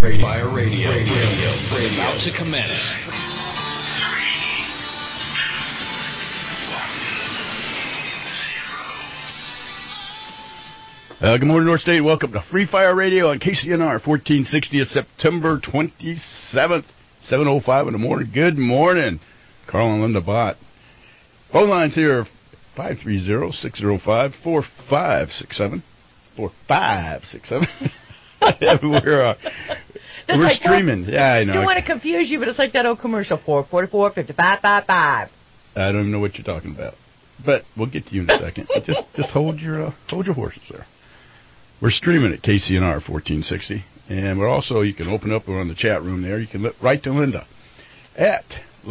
Fire Radio is about to commence. Good morning, North State. Welcome to Free Fire Radio on KCNR 1460, September 27th, 7:05 in the morning. Good morning, Carl and Linda Bott. Phone lines here, 530-605-4567. 4567. We're like streaming. Yeah, I know. I don't want to confuse you, but it's like that old commercial, 444-5555. I don't even know what you're talking about. But we'll get to you in a second. just hold your horses there. We're streaming at KCNR 1460, and we're also, you can open up, we're on the chat room there. You can write to Linda at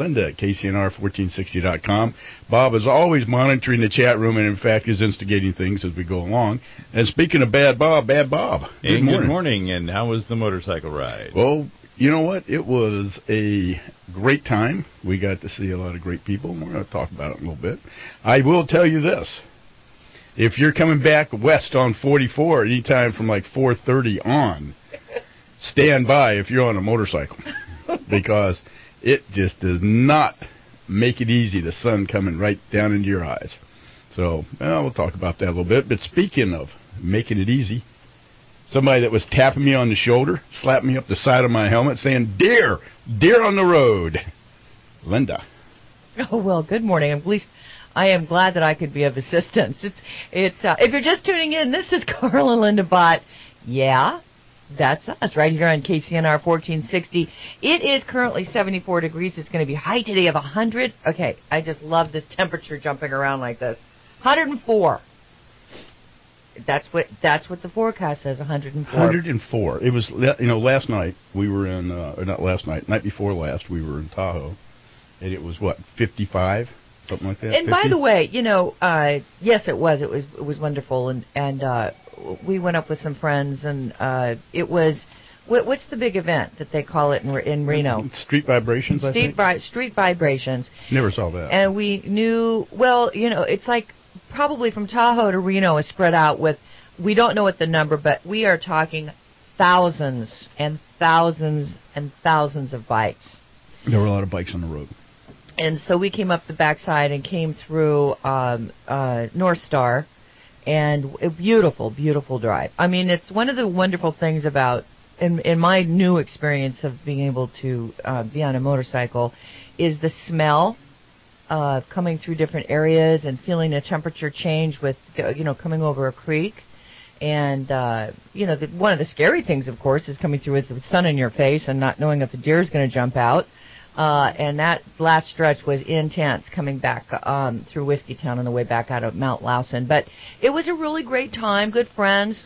KCNR1460.com. Bob is always monitoring the chat room and, in fact, is instigating things as we go along. And speaking of Bad Bob, good morning. Good morning, and how was the motorcycle ride? Well, you know what? It was a great time. We got to see a lot of great people, and we're going to talk about it a little bit. I will tell you this. If you're coming back west on 44 anytime from like 4:30 on, stand by if you're on a motorcycle, because it just does not make it easy, the sun coming right down into your eyes. So, we'll talk about that a little bit. But speaking of making it easy, somebody that was tapping me on the shoulder, slapped me up the side of my helmet, saying, deer on the road. Linda. Oh, well, good morning. At least I am glad that I could be of assistance. If you're just tuning in, this is Carl and Linda Bott. Yeah, that's us right here on KCNR 1460. It is currently 74 degrees. It's going to be high today of 100. Okay, I just love this temperature jumping around like this. 104. That's what the forecast says, 104. 104. It was, last night we were in, or not last night, night before last, we were in Tahoe, and it was, 55? Something like that. And 50? by the way, yes, it was. It was wonderful, and we went up with some friends, and it was. What's the big event that they call it in Reno? Street Vibrations. Street Vibrations. Never saw that. And we knew. Well, it's like probably from Tahoe to Reno is spread out with. We don't know what the number, but we are talking thousands and thousands and thousands of bikes. There were a lot of bikes on the road. And so we came up the backside and came through North Star, and a beautiful, beautiful drive. I mean, it's one of the wonderful things about, in my new experience of being able to be on a motorcycle, is the smell of coming through different areas and feeling a temperature change with, coming over a creek. And, one of the scary things, of course, is coming through with the sun in your face and not knowing if the deer is going to jump out. And that last stretch was intense coming back through Whiskey Town on the way back out of Mount Lawson. But it was a really great time, good friends.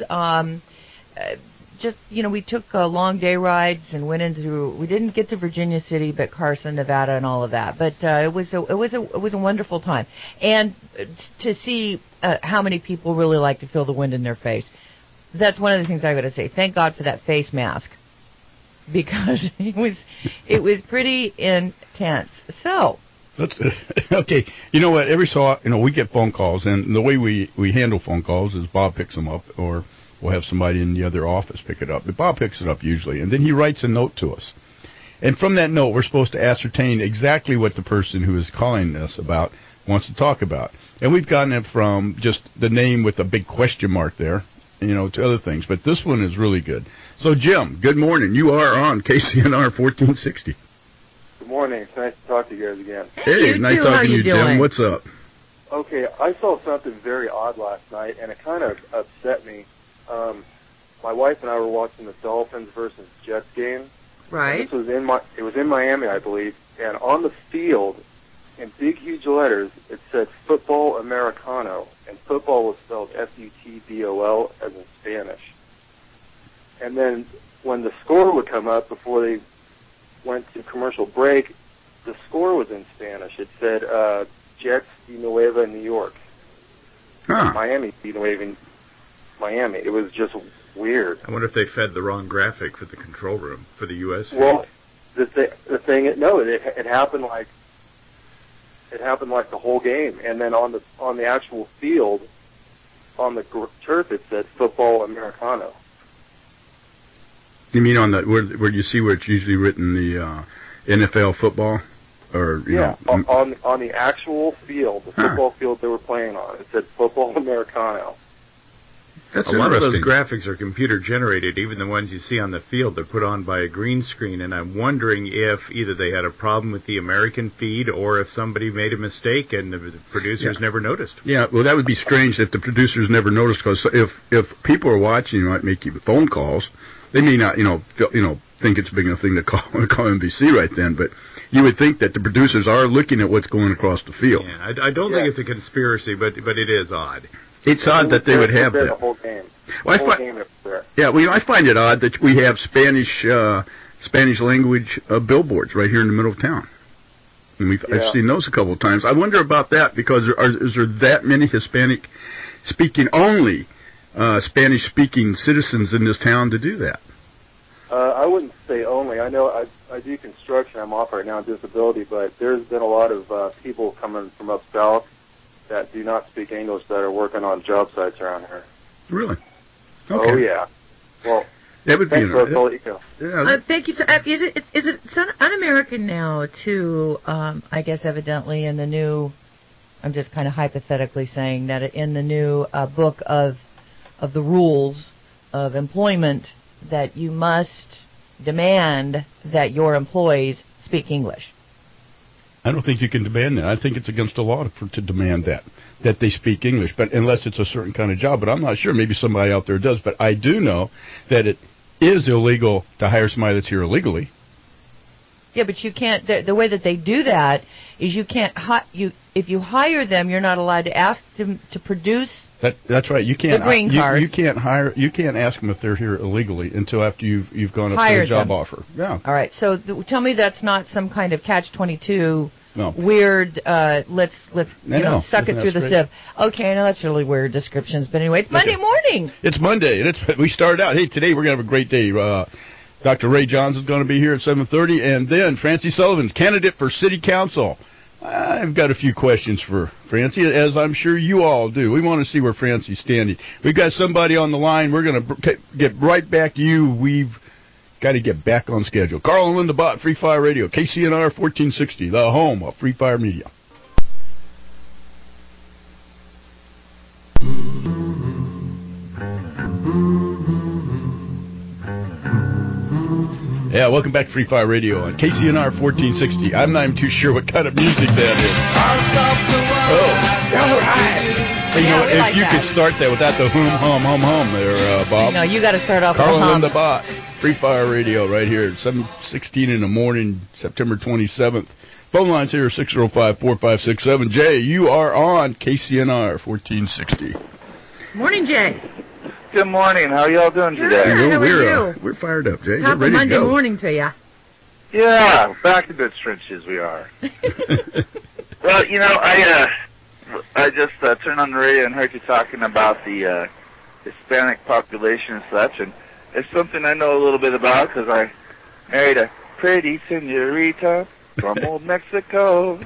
We took long day rides and we didn't get to Virginia City, but Carson, Nevada, and all of that. But it was a wonderful time. And to see how many people really like to feel the wind in their face. That's one of the things I got to say. Thank God for that face mask, because it was pretty intense. So okay, you know what? We get phone calls, and the way we handle phone calls is Bob picks them up, or we'll have somebody in the other office pick it up. But Bob picks it up usually, and then he writes a note to us. And from that note, we're supposed to ascertain exactly what the person who is calling us about wants to talk about. And we've gotten it from just the name with a big question mark there, to other things. But this one is really good. So, Jim, good morning. You are on KCNR 1460. Good morning. It's nice to talk to you guys again. Hey, nice talking to you, Jim. What's up? Okay, I saw something very odd last night, and it kind of upset me. My wife and I were watching the Dolphins versus Jets game. Right. It was in Miami, I believe, and on the field, in big, huge letters, it said Football Americano, and football was spelled F-U-T-B-O-L as in Spanish. And then when the score would come up before they went to commercial break, the score was in Spanish. It said Jets de Nueva New York. Miami de Nueva Miami. It was just weird. I wonder if they fed the wrong graphic for the control room for the U.S. Well, it happened like the whole game, and then on the actual field, on the turf, it said Football Americano. You mean on the where you see where it's usually written the NFL football, or you know, on the actual field, the football field they were playing on, it said Football Americano. That's a lot of those graphics are computer generated. Even the ones you see on the field, they're put on by a green screen. And I'm wondering if either they had a problem with the American feed, or if somebody made a mistake and the producers never noticed. Yeah, well, that would be strange if the producers never noticed, because if people are watching, you might make you phone calls. They may not, think it's big enough thing to call NBC right then, but you would think that the producers are looking at what's going across the field. Yeah, I don't think it's a conspiracy, but it is odd. It's odd that they would have that. The whole game. Well, I find it odd that we have Spanish language billboards right here in the middle of town. And I've seen those a couple of times. I wonder about that, because is there that many Spanish speaking citizens in this town to do that? I wouldn't say only. I know I do construction. I'm off right now on disability, but there's been a lot of people coming from up south that do not speak English that are working on job sites around here. Really? Okay. Oh, yeah. Well, that would be interesting. Thank you, sir. Is it un-American now to, I guess evidently in the new, I'm just kind of hypothetically saying that in the new book of the rules of employment, that you must demand that your employees speak English? I don't think you can demand that. I think it's against the law to demand that they speak English, but unless it's a certain kind of job. But I'm not sure. Maybe somebody out there does. But I do know that it is illegal to hire somebody that's here illegally. Yeah, but you can't. The way that they do that is you can't. If you hire them, you're not allowed to ask them to produce. That's right. You can't. The green card. You can't hire. You can't ask them if they're here illegally until after you've gone up to the job offer. Yeah. All right. So tell me that's not some kind of catch-22. No. Weird. Let's suck it through the sieve. Okay, I know that's really weird descriptions, but anyway, it's Monday morning. It's Monday, and we started out. Hey, today we're gonna have a great day. Dr. Ray Johns is going to be here at 7:30, and then Francie Sullivan, candidate for City Council. I've got a few questions for Francie, as I'm sure you all do. We want to see where Francie's standing. We've got somebody on the line. We're going to get right back to you. We've got to get back on schedule. Carl and Linda Bott, Free Fire Radio, KCNR 1460, the home of Free Fire Media. Yeah, welcome back to Free Fire Radio on KCNR 1460. I'm not even too sure what kind of music that is. All right. Hey, if you could start that without the hum there, Bob. No, you got to start off with Carl a hum. and Linda Bott, Free Fire Radio right here at 7:16 in the morning, September 27th. Phone lines here are 605-4567. Jay, you are on KCNR 1460. Morning, Jay. Good morning. How are y'all doing today? How are you? We're fired up, Jay. Top Get ready of Monday to go. morning to you. Yeah, back in the trenches we are. Well, I just turned on the radio and heard you talking about the Hispanic population and such, and it's something I know a little bit about because I married a pretty senorita from old Mexico.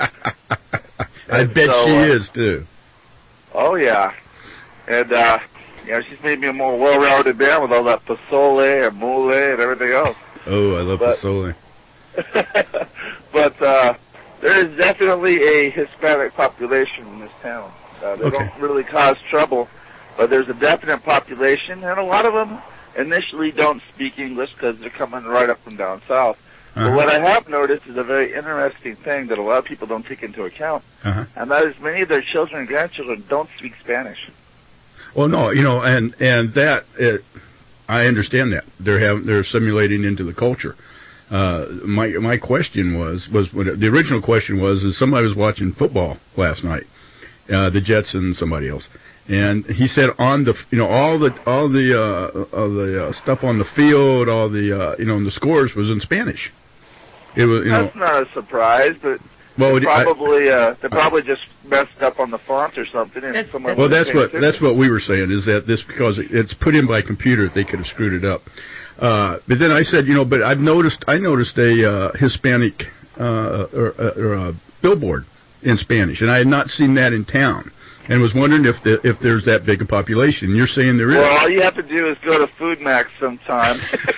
I bet she is, too. Oh, yeah. And, she's made me a more well-rounded man with all that pozole and mole and everything else. Oh, I love pozole. But there is definitely a Hispanic population in this town. They don't really cause trouble, but there's a definite population, and a lot of them initially don't speak English because they're coming right up from down south. Uh-huh. But what I have noticed is a very interesting thing that a lot of people don't take into account, and that is many of their children and grandchildren don't speak Spanish. Well, no, and that I understand that they're assimilating into the culture. My question was the original question was is somebody was watching football last night, the Jets and somebody else, and he said on the all the stuff on the field, all the and the scores was in Spanish. It was that's not a surprise, but. Well, they probably just messed up on the font or something. And that's what we were saying is that this because it's put in by computer they could have screwed it up. But then I said but I noticed a Hispanic or a billboard in Spanish, and I had not seen that in town. and was wondering if there's that big a population. You're saying there is. Well, all you have to do is go to Food Max sometime,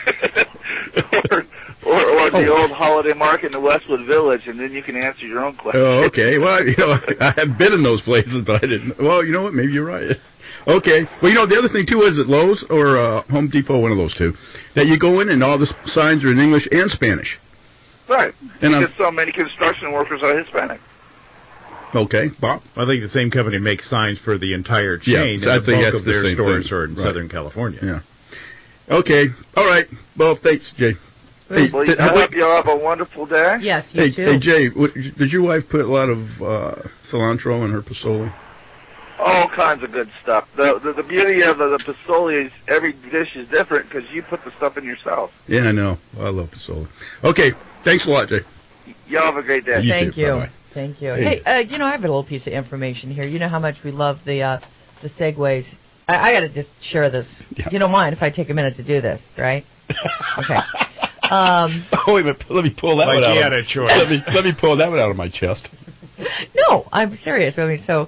or the old holiday market in the Westwood Village, and then you can answer your own question. Oh, okay. Well, I have been in those places, but I didn't. Well, you know what? Maybe you're right. Okay. Well, the other thing, too, is at Lowe's or Home Depot, one of those two, that you go in and all the signs are in English and Spanish. Right. And because so many construction workers are Hispanic. Okay. Bob? I think the same company makes signs for the entire chain. Yeah, I think bulk that's of their the same stores thing. are in Southern California. Yeah. Okay. All right. Well, thanks, Jay. Hey, Well, I hope you all have a wonderful day. Yes, you too. Hey, Jay, did your wife put a lot of cilantro in her pasoli? All kinds of good stuff. The beauty of the pasoli is every dish is different because you put the stuff in yourself. Yeah, I know. I love pasoli. Okay, thanks a lot, Jay. Y'all have a great day. Thank you. Bye-bye. Thank you. Hey. Hey, I have a little piece of information here. You know how much we love the Segways. I got to just share this. Yeah. You don't mind if I take a minute to do this, right? Okay. Wait a minute. Let me pull that Like one out. he had a choice. Let me pull that one out of my chest. No, I'm serious. I mean, so,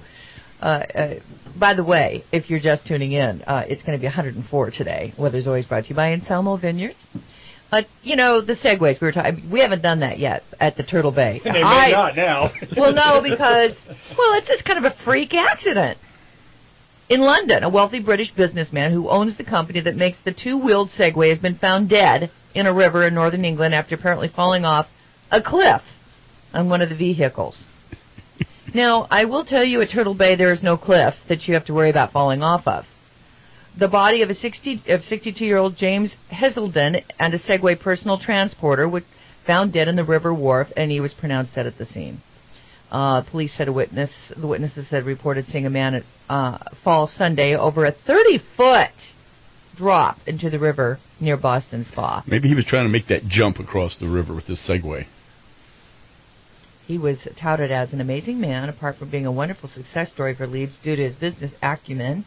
by the way, if you're just tuning in, it's going to be 104 today. Weather's Always brought to you by Anselmo Vineyards. The Segways, we haven't done that yet at the Turtle Bay. They may not now. Well, no, because, it's just kind of a freak accident. In London, a wealthy British businessman who owns the company that makes the two-wheeled Segway has been found dead in a river in northern England after apparently falling off a cliff on one of the vehicles. Now, I will tell you at Turtle Bay there is no cliff that you have to worry about falling off of. The body of 62-year-old James Heselden and a Segway personal transporter was found dead in the river wharf, and he was pronounced dead at the scene. Police said the witnesses had reported seeing a man fall Sunday over a 30-foot drop into the river near Boston Spa. Maybe he was trying to make that jump across the river with his Segway. He was touted as an amazing man, apart from being a wonderful success story for Leeds due to his business acumen,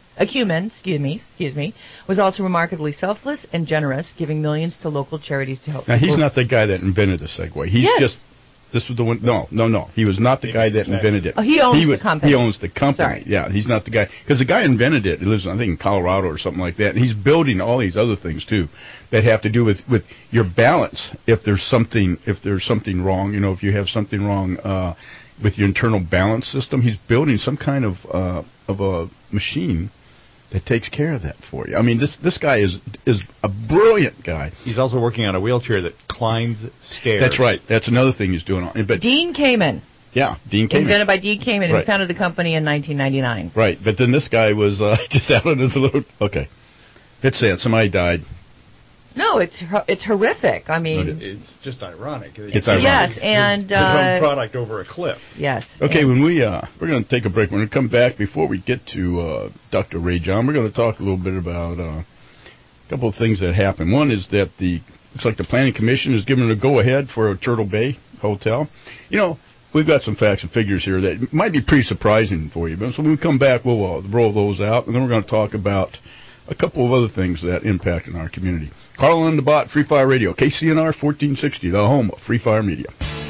was also remarkably selfless and generous, giving millions to local charities to help Now, people. he's not the guy that invented the Segway. He's just... This was the one. No. He was not the guy that invented it. Oh, he owns the company. He owns the company. Sorry. Yeah, he's not the guy. Because the guy invented it. He lives, I think, in Colorado or something like that. And he's building all these other things, too, that have to do with your balance. If there's something wrong, if you have something wrong with your internal balance system, he's building some kind of a machine that takes care of that for you. I mean, this guy is a brilliant guy. He's also working on a wheelchair that climbs stairs. That's right. That's another thing he's doing. But Dean Kamen. Yeah, Dean Kamen. Invented by Dean Kamen. Right. He founded the company in 1999. Right, but then this guy was just out on his little... Okay. It's sad. Somebody died. No, it's horrific. I mean... It's just ironic. It's ironic. Yes, and... His own product over a cliff. Yes. Okay, when we're going to take a break. We're going to come back. Before we get to Dr. Ray John, we're going to talk a little bit about a couple of things that happened. One is that looks like the Planning Commission is giving a go-ahead for a Turtle Bay hotel. We've got some facts and figures here that might be pretty surprising for you. But so when we come back, we'll roll those out, and then we're going to talk about a couple of other things that impact in our community. Carl and the Bot, Free Fire Radio, KCNR 1460, the home of Free Fire Media.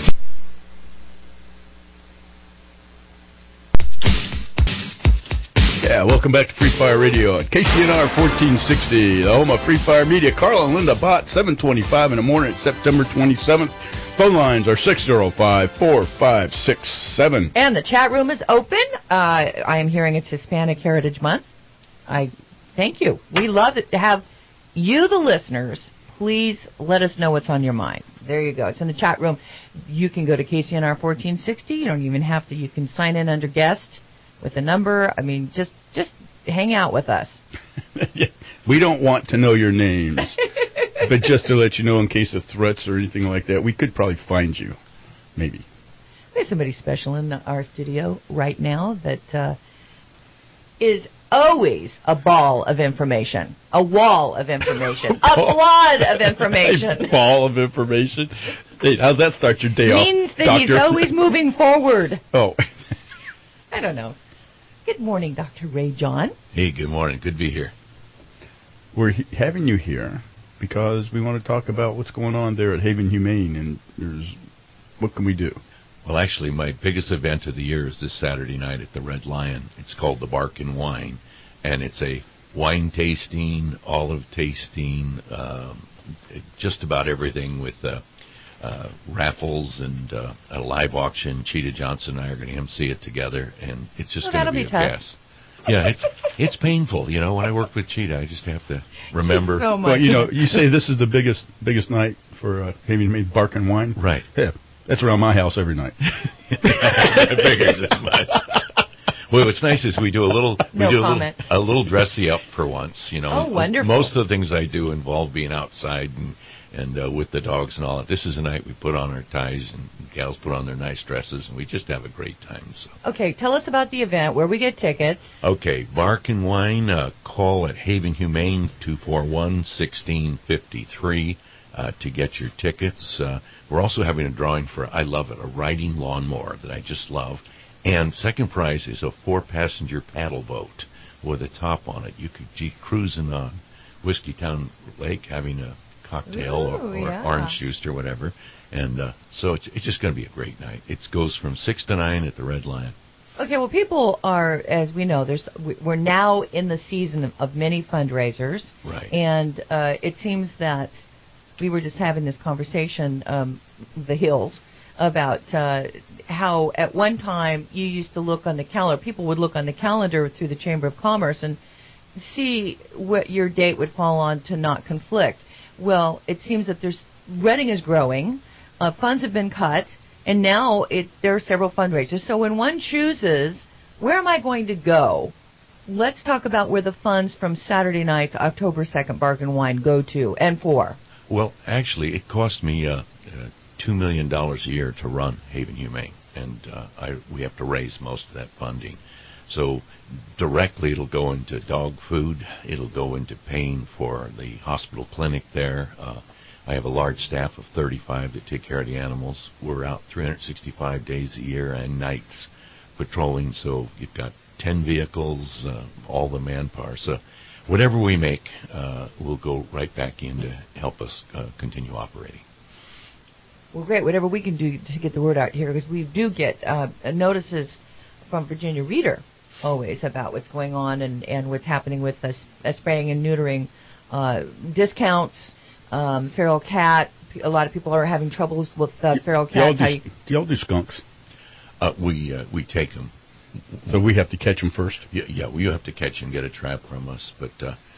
Yeah, welcome back to Free Fire Radio at KCNR 1460, the home of Free Fire Media. Carl and Linda Bott, 7:25 in the morning, September 27th. Phone lines are 605-4567. And the chat room is open. I am hearing it's Hispanic Heritage Month. Thank you. We love it to have you, the listeners. Please let us know what's on your mind. There you go. It's in the chat room. You can go to KCNR 1460. You don't even have to. You can sign in under guest with a number. I mean, just hang out with us. We don't want to know your names, but just to let you know in case of threats or anything like that, we could probably find you, maybe. There's somebody special in our studio right now that is always a ball of information, a wall of information, a flood of information. A ball of information? Hey, how's that start your day off, Means that Doctor? he's always moving forward. Oh. I don't know. Good morning, Dr. Ray John. Hey, good morning. Good to be here. We're having you here because we want to talk about what's going on there at Haven Humane, and what can we do? Well, actually, my biggest event of the year is this Saturday night at the Red Lion. It's called the Bark and Wine, and it's a wine tasting, olive tasting, just about everything with raffles and a live auction. Cheetah Johnson and I are going to MC it together, and it's just going to be a gas. Yeah, it's painful. You know, when I work with Cheetah, I just have to remember. So much. Well, you know, you say this is the biggest night for having Bark and Wine. Right. Yeah, that's around my house every night. I figured as much. Well, what's nice is we do a little dressy up for once. You know, oh, wonderful. Most of the things I do involve being outside and with the dogs and all that. This is a night we put on our ties and gals put on their nice dresses, and we just have a great time. So. Okay, tell us about the event, where we get tickets. Okay, Bark and Wine, call at Haven Humane 241-1653 to get your tickets. We're also having a drawing for, I love it, a riding lawnmower that I just love. And second prize is a 4-passenger paddle boat with a top on it. You could be cruising on Whiskeytown Lake having a cocktail or orange juice or whatever. And so it's just going to be a great night. It goes from 6 to 9 at the Red Lion. Okay, well, people are, as we know, we're now in the season of many fundraisers. Right. And it seems that we were just having this conversation, the Hills, about how at one time you used to look on the calendar. People would look on the calendar through the Chamber of Commerce and see what your date would fall on to not conflict. Well, it seems that Reading is growing, funds have been cut, and now there are several fundraisers. So when one chooses, where am I going to go? Let's talk about where the funds from Saturday night to October 2nd Bark and Wine go to and for. Well, actually, it cost me $2 million a year to run Haven Humane, and we have to raise most of that funding. So directly it'll go into dog food. It'll go into paying for the hospital clinic there. I have a large staff of 35 that take care of the animals. We're out 365 days a year and nights patrolling, so you've got 10 vehicles, all the manpower. So whatever we make will go right back in to help us continue operating. Well, great. Whatever we can do to get the word out here, because we do get notices from Virginia Reader always about what's going on and what's happening with spraying and neutering, discounts, feral cat. A lot of people are having troubles with feral cats. Do y'all do skunks? We take them. So we have to catch them first? Yeah, you have to catch and get a trap from us. But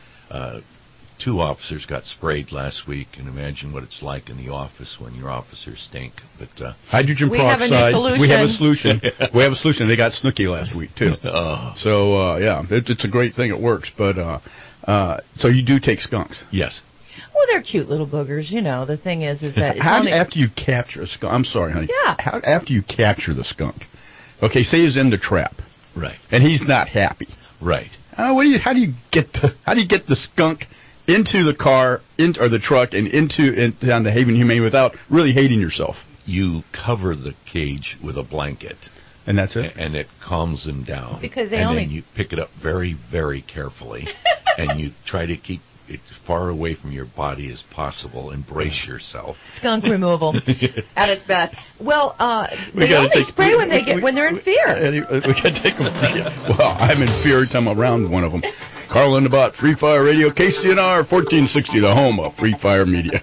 2 officers got sprayed last week, and imagine what it's like in the office when your officers stink. But hydrogen peroxide. We have a solution. We have a solution. They got Snooki last week too. So it's a great thing. It works. But so you do take skunks? Yes. Well, they're cute little boogers. You know, the thing is that after you capture a skunk. I'm sorry, honey. Yeah. After you capture the skunk, okay, say he's in the trap, right, and he's not happy, right. How do you get the skunk into the car, or the truck, and down to Haven Humane without really hating yourself? You cover the cage with a blanket. And that's it? And it calms them down. Because then you pick it up very, very carefully, and you try to keep it as far away from your body as possible. Embrace yourself. Skunk removal at its best. Well, they only spray when they're in fear. We got to take them. Well, I'm in fear every time I'm around one of them. Carl Lindebott, Free Fire Radio, KCNR 1460, the home of Free Fire Media.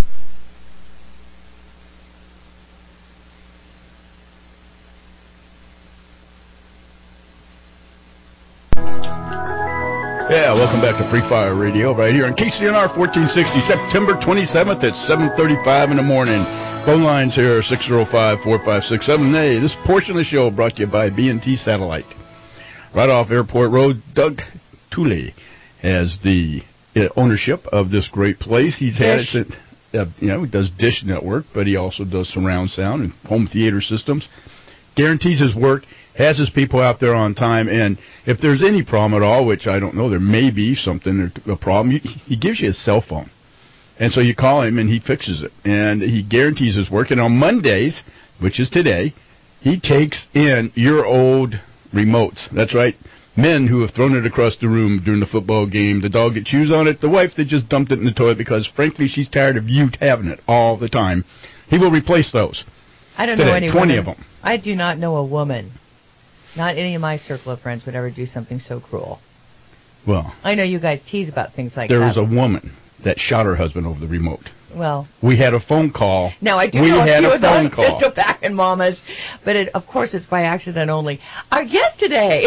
Yeah, welcome back to Free Fire Radio right here on KCNR 1460, September 27th at 7:35 in the morning. Phone lines here are 605-456-7A. This portion of the show brought to you by B&T Satellite. Right off Airport Road, Doug Tooley has the ownership of this great place. He's had it since, he does Dish Network, but he also does surround sound and home theater systems. Guarantees his work, has his people out there on time, and if there's any problem at all, which I don't know, there may be a problem, he gives you his cell phone. And so you call him, and he fixes it. And he guarantees his work. And on Mondays, which is today, he takes in your old remotes. That's right, men who have thrown it across the room during the football game, the dog that chews on it, the wife that just dumped it in the toilet because, frankly, she's tired of you having it all the time. He will replace those. I don't know any 20 women. of them. I do not know a woman, not any of my circle of friends, would ever do something so cruel. Well, I know you guys tease about things like there that. was a woman that shot her husband over the remote. Well, we had a phone call. Now, I do we know a had few a of phone those call. pistol packing mamas, but of course it's by accident only. Our guest today,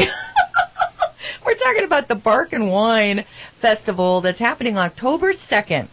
we're talking about the Bark and Wine Festival that's happening October 2nd.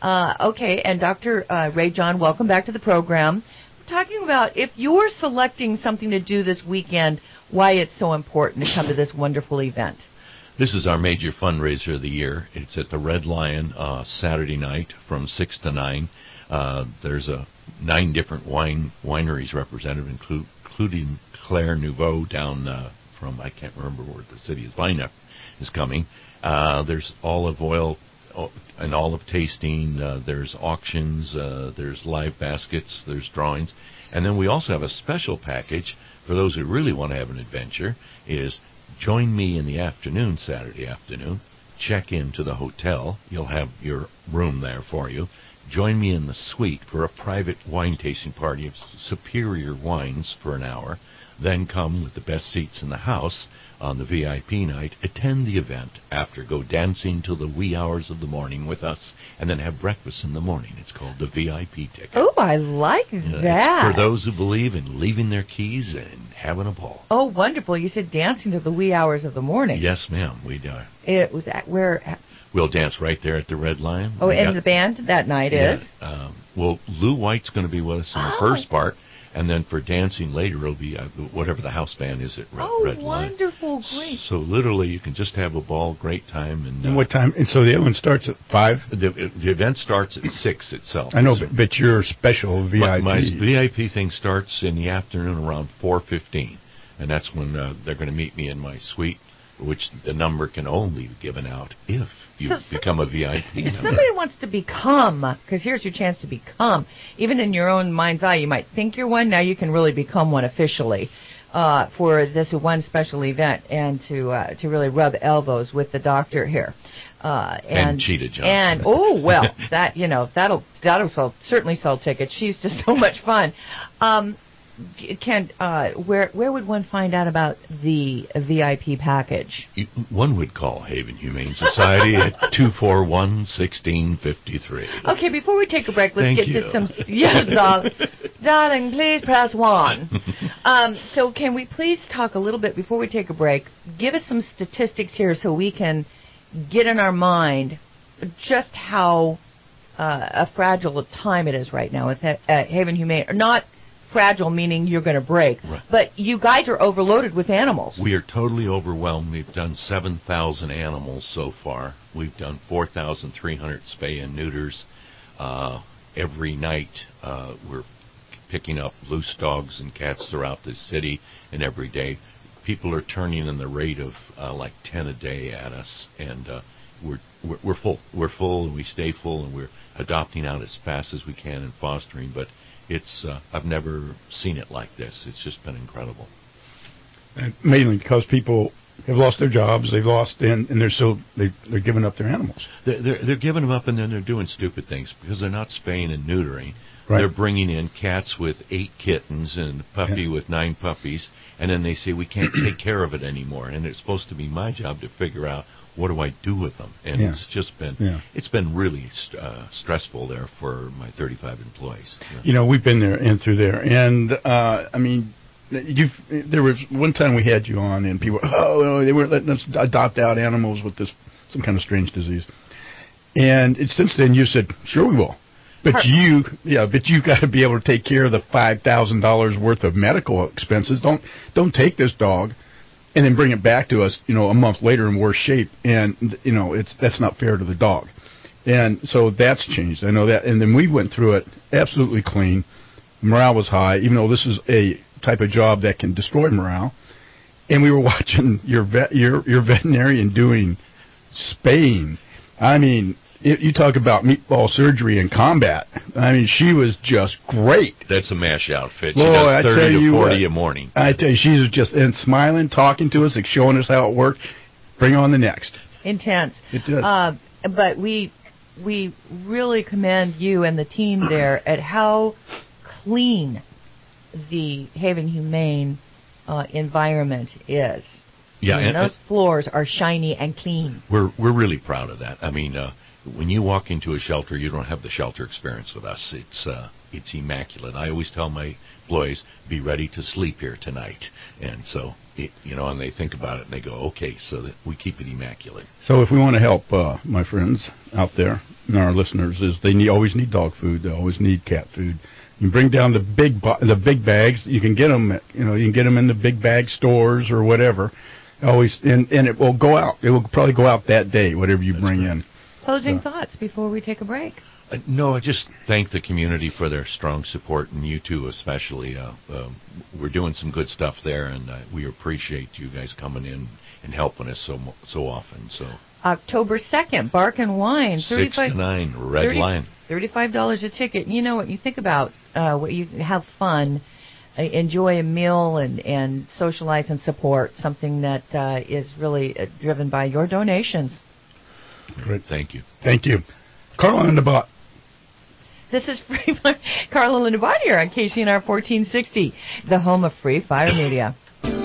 Okay, and Dr. Ray John, welcome back to the program. We're talking about if you're selecting something to do this weekend, why it's so important to come to this wonderful event. This is our major fundraiser of the year. It's at the Red Lion Saturday night from 6 to 9. There's 9 different wineries represented, including Claire Nouveau down from, I can't remember where the city is, Vineup is coming. There's olive oil and olive tasting. There's auctions. There's live baskets. There's drawings. And then we also have a special package for those who really want to have an adventure is join me in the afternoon, Saturday afternoon. Check into the hotel. You'll have your room there for you. Join me in the suite for a private wine tasting party of superior wines for an hour. Then come with the best seats in the house on the VIP night. Attend the event after. Go dancing till the wee hours of the morning with us, and then have breakfast in the morning. It's called the VIP ticket. Oh, I like that. It's for those who believe in leaving their keys and having a ball. Oh, wonderful. You said dancing to the wee hours of the morning. Yes, ma'am. We do. It was at where... We'll dance right there at the Red Lion. Oh, and the band that night is? Well, Lou White's going to be with us in the first part, and then for dancing later, it'll be whatever the house band is at Red Lion. Oh, wonderful. Great. So literally, you can just have a ball, great time. And what time? And so the other one starts at 5? The event starts at 6 itself. I know, but your special VIP. My VIP thing starts in the afternoon around 4:15, and that's when they're going to meet me in my suite, which the number can only be given out if you become a VIP. If somebody wants to become, because here's your chance to become, even in your own mind's eye, you might think you're one, now you can really become one officially for this one special event and to really rub elbows with the doctor here. And Cheetah Johnson. And, that'll certainly sell tickets. She's just so much fun. Ken, where would one find out about the VIP package? One would call Haven Humane Society at 241-1653. Okay, before we take a break, let's get to some... Yes, darling, please press 1. So can we please talk a little bit before we take a break? Give us some statistics here so we can get in our mind just how a fragile a time it is right now with Haven Humane. Not fragile meaning you're going to break, right, but you guys are overloaded with animals. We are totally overwhelmed. We've done 7,000 animals so far. We've done 4,300 spay and neuters. Every night we're picking up loose dogs and cats throughout the city, and every day people are turning in the rate of like 10 a day at us, and we're full. We're full, and we stay full, and we're adopting out as fast as we can and fostering, but it's I've never seen it like this. It's just been incredible. And mainly because people have lost their jobs, they've lost, and they're giving up their animals. They're giving them up, and then they're doing stupid things because they're not spaying and neutering. Right. They're bringing in cats with 8 kittens and a puppy with 9 puppies, and then they say we can't take care of it anymore. And it's supposed to be my job to figure out what do I do with them. And it's just been it's been really stressful there for my 35 employees. We've been there and through there, and I mean, there was one time we had you on, and people they weren't letting us adopt out animals with some kind of strange disease. And since then you said, sure we will. But you've got to be able to take care of the $5,000 worth of medical expenses. Don't take this dog and then bring it back to us, a month later in worse shape. And that's not fair to the dog. And so that's changed. I know that. And then we went through it absolutely clean. Morale was high, even though this is a type of job that can destroy morale. And we were watching your veterinarian doing spaying. I mean, you talk about meatball surgery in combat. I mean, she was just great. That's a MASH outfit. She does 30 to 40 a morning. I tell you, she was just smiling, talking to us, showing us how it worked. Bring on the next. Intense. It does. But we really commend you and the team there at how clean the Haven Humane environment is. Yeah, I mean, and those floors are shiny and clean. we're really proud of that. I mean, when you walk into a shelter, you don't have the shelter experience with us. It's immaculate. I always tell my employees, be ready to sleep here tonight. And so, and they think about it and they go, okay, so that we keep it immaculate. So if we want to help my friends out there and our listeners, is they always need dog food, they always need cat food. You bring down the big bags. You can get them. You can get them in the big bag stores or whatever. Always, and it will go out. It will probably go out that day. Whatever you bring in. Closing thoughts before we take a break. No, I just thank the community for their strong support, and you too especially. We're doing some good stuff there, and we appreciate you guys coming in and helping us so often. So October 2nd, Bark and Wine, 6 to 9, Red Lion. $35 a ticket. You know what? You think about what you have fun, enjoy a meal, and socialize and support something that is really driven by your donations. Great. Thank you. Thank you. Carla and the Bot. This is Free Fire. Carla Lindabot here on KCNR 1460, the home of Free Fire Media.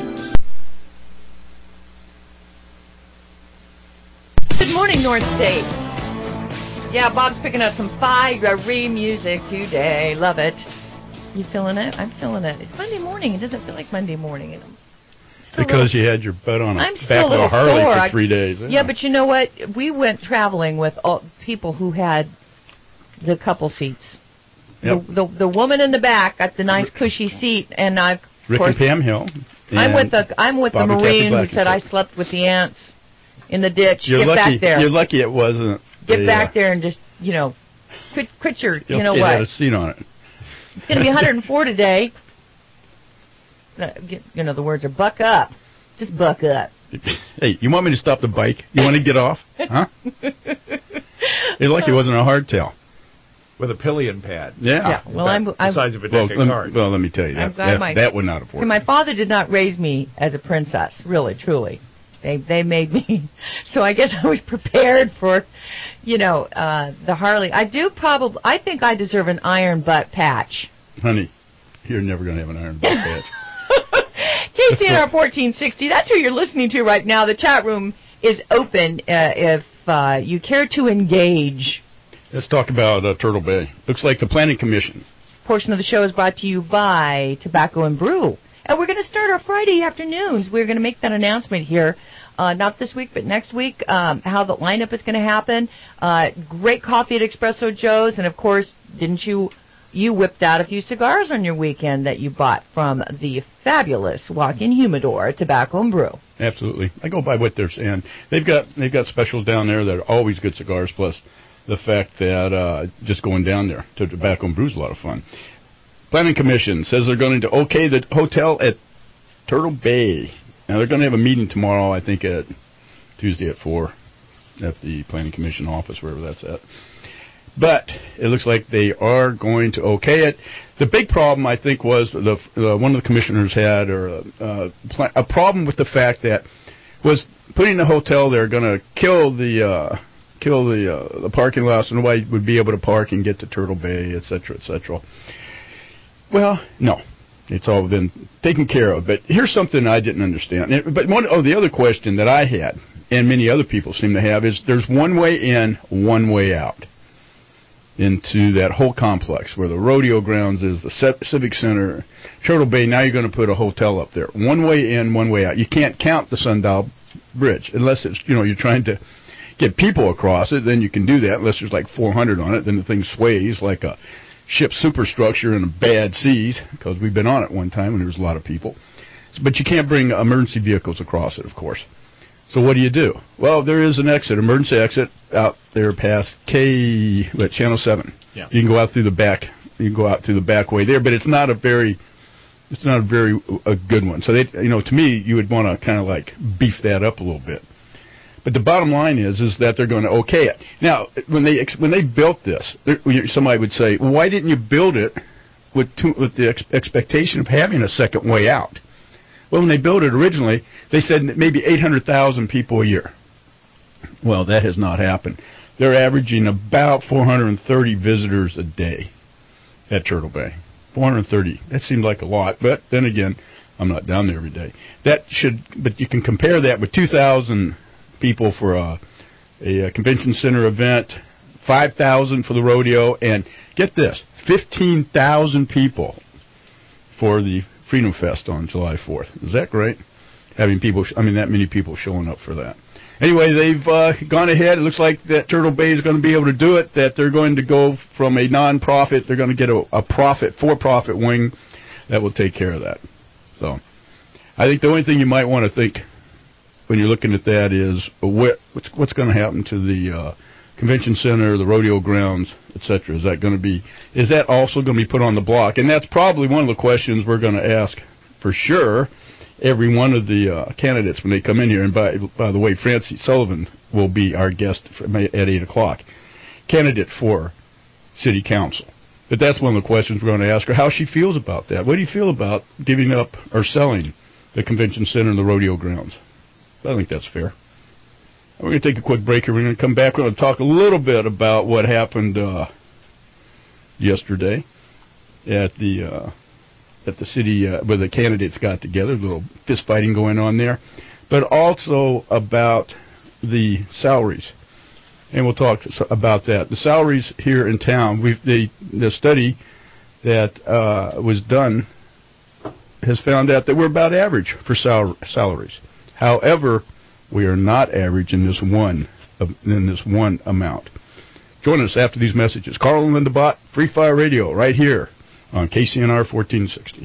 Good morning, North State. Yeah, Bob's picking up some fiery music today. Love it. You feeling it? I'm feeling it. It's Monday morning. It doesn't feel like Monday morning. Because you had your butt on I'm the back of a Harley for 3 days. Yeah, but you know what? We went traveling with all people who had the couple seats. Yep. The woman in the back got the nice cushy seat, and I've Rick and Pam Hill. I'm with the Marine who said I slept with the ants in the ditch. You're Get lucky. back there. You're lucky it wasn't. Get back there and just quit your you know it what? Had a seat on it. It's going to be 104 today. The words are buck up. Just buck up. Hey, you want me to stop the bike? You want to get off? Huh? You're lucky it wasn't a hardtail. With a pillion pad. Yeah. Well, the size of a deck of cards. Well, let me tell you, that would not have worked. See, my father did not raise me as a princess, really, truly. They made me, so I guess I was prepared for, the Harley. I think I deserve an iron butt patch. Honey, you're never going to have an iron butt patch. KCNR 1460, that's who you're listening to right now. The chat room is open if you care to engage. Let's talk about Turtle Bay. Looks like the Planning Commission. Portion of the show is brought to you by Tobacco and Brew. And we're going to start our Friday afternoons. We're going to make that announcement here, not this week, but next week, how the lineup is going to happen. Great coffee at Espresso Joe's. And, of course, didn't you whipped out a few cigars on your weekend that you bought from the fabulous walk-in humidor at Tobacco and Brew. Absolutely. I go by what they're saying. They've got specials down there that are always good cigars, plus the fact that just going down there to Tobacco and Brew is a lot of fun. Planning Commission says they're going to okay the hotel at Turtle Bay. Now, they're going to have a meeting tomorrow, I think, at Tuesday at 4 at the Planning Commission office, wherever that's at. But it looks like they are going to okay it. The big problem, I think, was one of the commissioners had a problem with the fact that was putting the hotel there going to kill the parking lots, and nobody would be able to park and get to Turtle Bay, et cetera, et cetera. Well, no. It's all been taken care of. But here's something I didn't understand. But the other question that I had, and many other people seem to have, is there's one way in, one way out into that whole complex where the rodeo grounds is, the Civic Center, Turtle Bay. Now you're going to put a hotel up there. One way in, one way out. You can't count the Sundial Bridge unless it's, you're trying to get people across it. Then you can do that unless there's like 400 on it. Then the thing sways like a ship's superstructure in a bad seas, because we've been on it one time when there was a lot of people. But you can't bring emergency vehicles across it, of course. So what do? Well, there is an emergency exit out there past Channel 7. Yeah. You can go out through the back. You can go out through the back way there, but it's not a very good one. So to me, you would want to kind of like beef that up a little bit. But the bottom line is that they're going to okay it. Now, when they built this, somebody would say, well, why didn't you build it with the expectation of having a second way out? Well, when they built it originally, they said maybe 800,000 people a year. Well, that has not happened. They're averaging about 430 visitors a day at Turtle Bay. 430. That seemed like a lot, but then again, I'm not down there every day. But you can compare that with 2,000 people for a convention center event, 5,000 for the rodeo, and get this, 15,000 people for the Freedom Fest on July 4th. Is that great? Having that many people showing up for that. Anyway, they've gone ahead. It looks like that Turtle Bay is going to be able to do it, that they're going to go from a non-profit, they're going to get a for-profit wing that will take care of that. So I think the only thing you might want to think when you're looking at that is what's going to happen to the convention center, the rodeo grounds, etc. Is that also going to be put on the block? And that's probably one of the questions we're going to ask for sure every one of the candidates when they come in here. And by the way, Francie Sullivan will be our guest at 8 o'clock, candidate for city council. But that's one of the questions we're going to ask her, how she feels about that. What do you feel about giving up or selling the convention center and the rodeo grounds? I think that's fair. We're going to take a quick break here. We're going to come back. We're going to talk a little bit about what happened yesterday at the city where the candidates got together. A little fist fighting going on there. But also about the salaries. And we'll talk about that. The salaries here in town, the study that was done has found out that we're about average for salaries. However, we are not average in this one amount. Join us after these messages. Carl and Linda Bott, Free Fire Radio, right here on KCNR 1460.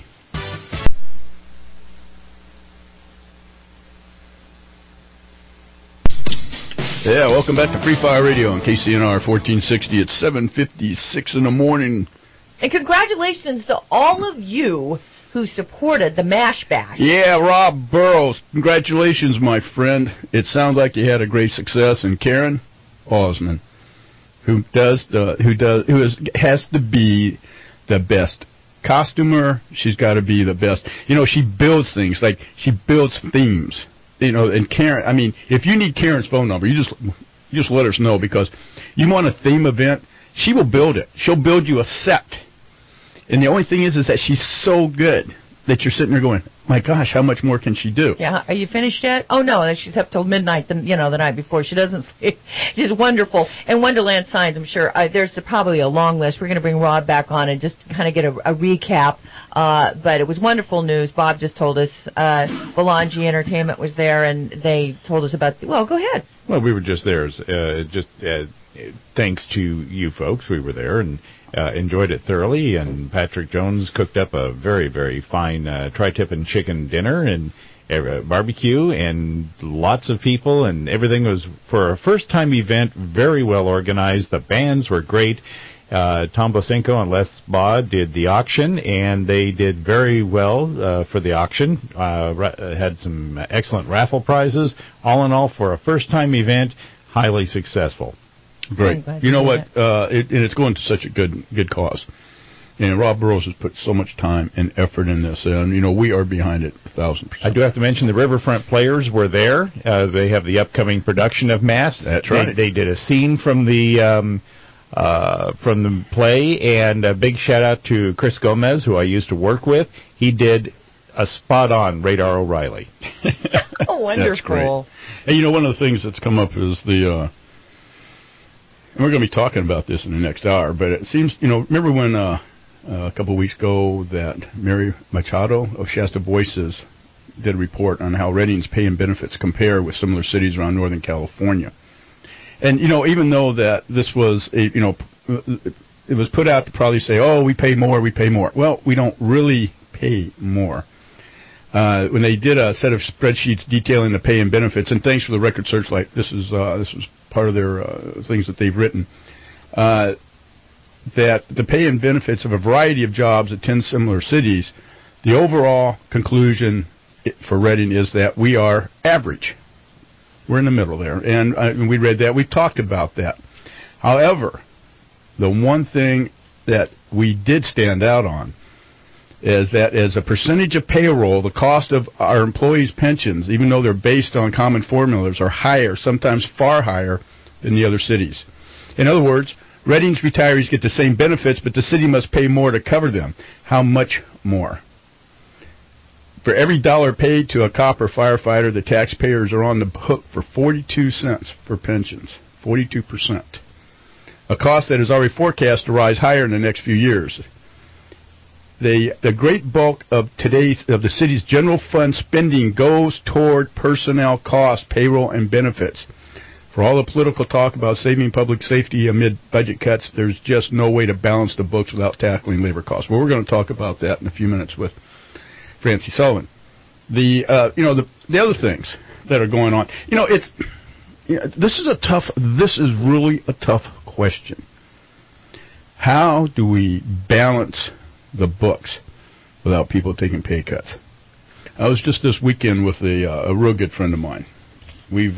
Yeah, welcome back to Free Fire Radio on KCNR 1460. It's 7:56 in the morning. And congratulations to all of you who supported the MASH Bash. Yeah, Rob Burrows, congratulations, my friend. It sounds like you had a great success. And Karen Osman, who has to be the best costumer. She's got to be the best. She builds things, like she builds themes. And Karen, if you need Karen's phone number, you just let us know, because you want a theme event, she will build it. She'll build you a set. And the only thing is that she's so good that you're sitting there going, my gosh, how much more can she do? Yeah, are you finished yet? Oh, no, she's up till midnight, the night before. She doesn't sleep. She's wonderful. And Wonderland Signs, I'm sure, there's probably a long list. We're going to bring Rob back on and just kind of get a recap. But it was wonderful news. Bob just told us Belangi Entertainment was there, and they told us about, well, go ahead. Well, we were just there. Thanks to you folks, we were there, and enjoyed it thoroughly, and Patrick Jones cooked up a very, very fine tri-tip and chicken dinner and barbecue, and lots of people, and everything was, for a first-time event, very well organized. The bands were great. Tom Bosenko and Les Baugh did the auction, and they did very well for the auction. Had some excellent raffle prizes. All in all, for a first-time event, highly successful. Great. You know what? And it's going to such a good cause. And Rob Burrows has put so much time and effort in this, and we are behind it 1,000%. I do have to mention the Riverfront Players were there. They have the upcoming production of Mass. That's right. They did a scene from the play, and a big shout out to Chris Gomez, who I used to work with. He did a spot-on Radar O'Reilly. Oh, wonderful. That's great. And one of the things that's come up is and we're going to be talking about this in the next hour, but it seems, remember when a couple of weeks ago that Mary Machado of Shasta Voices did a report on how Redding's pay and benefits compare with similar cities around Northern California. And, even though that this was, it was put out to probably say, oh, we pay more. Well, we don't really pay more. When they did a set of spreadsheets detailing the pay and benefits, and thanks for the Record Searchlight, this was part of their things that they've written, that the pay and benefits of a variety of jobs at 10 similar cities, the overall conclusion for Redding is that we are average. We're in the middle there, and we read that. We talked about that. However, the one thing that we did stand out on is that as a percentage of payroll, the cost of our employees' pensions, even though they're based on common formulas, are higher, sometimes far higher than the other cities. In other words, Redding's retirees get the same benefits, but the city must pay more to cover them. How much more? For every dollar paid to a cop or firefighter, the taxpayers are on the hook for 42 cents for pensions. 42%. A cost that is already forecast to rise higher in the next few years. The great bulk of the city's general fund spending goes toward personnel costs, payroll, and benefits. For all the political talk about saving public safety amid budget cuts, there's just no way to balance the books without tackling labor costs. Well, we're going to talk about that in a few minutes with Francie Sullivan. The other things that are going on. This is really a tough question. How do we balance the books without people taking pay cuts? I was just this weekend with a real good friend of mine. We've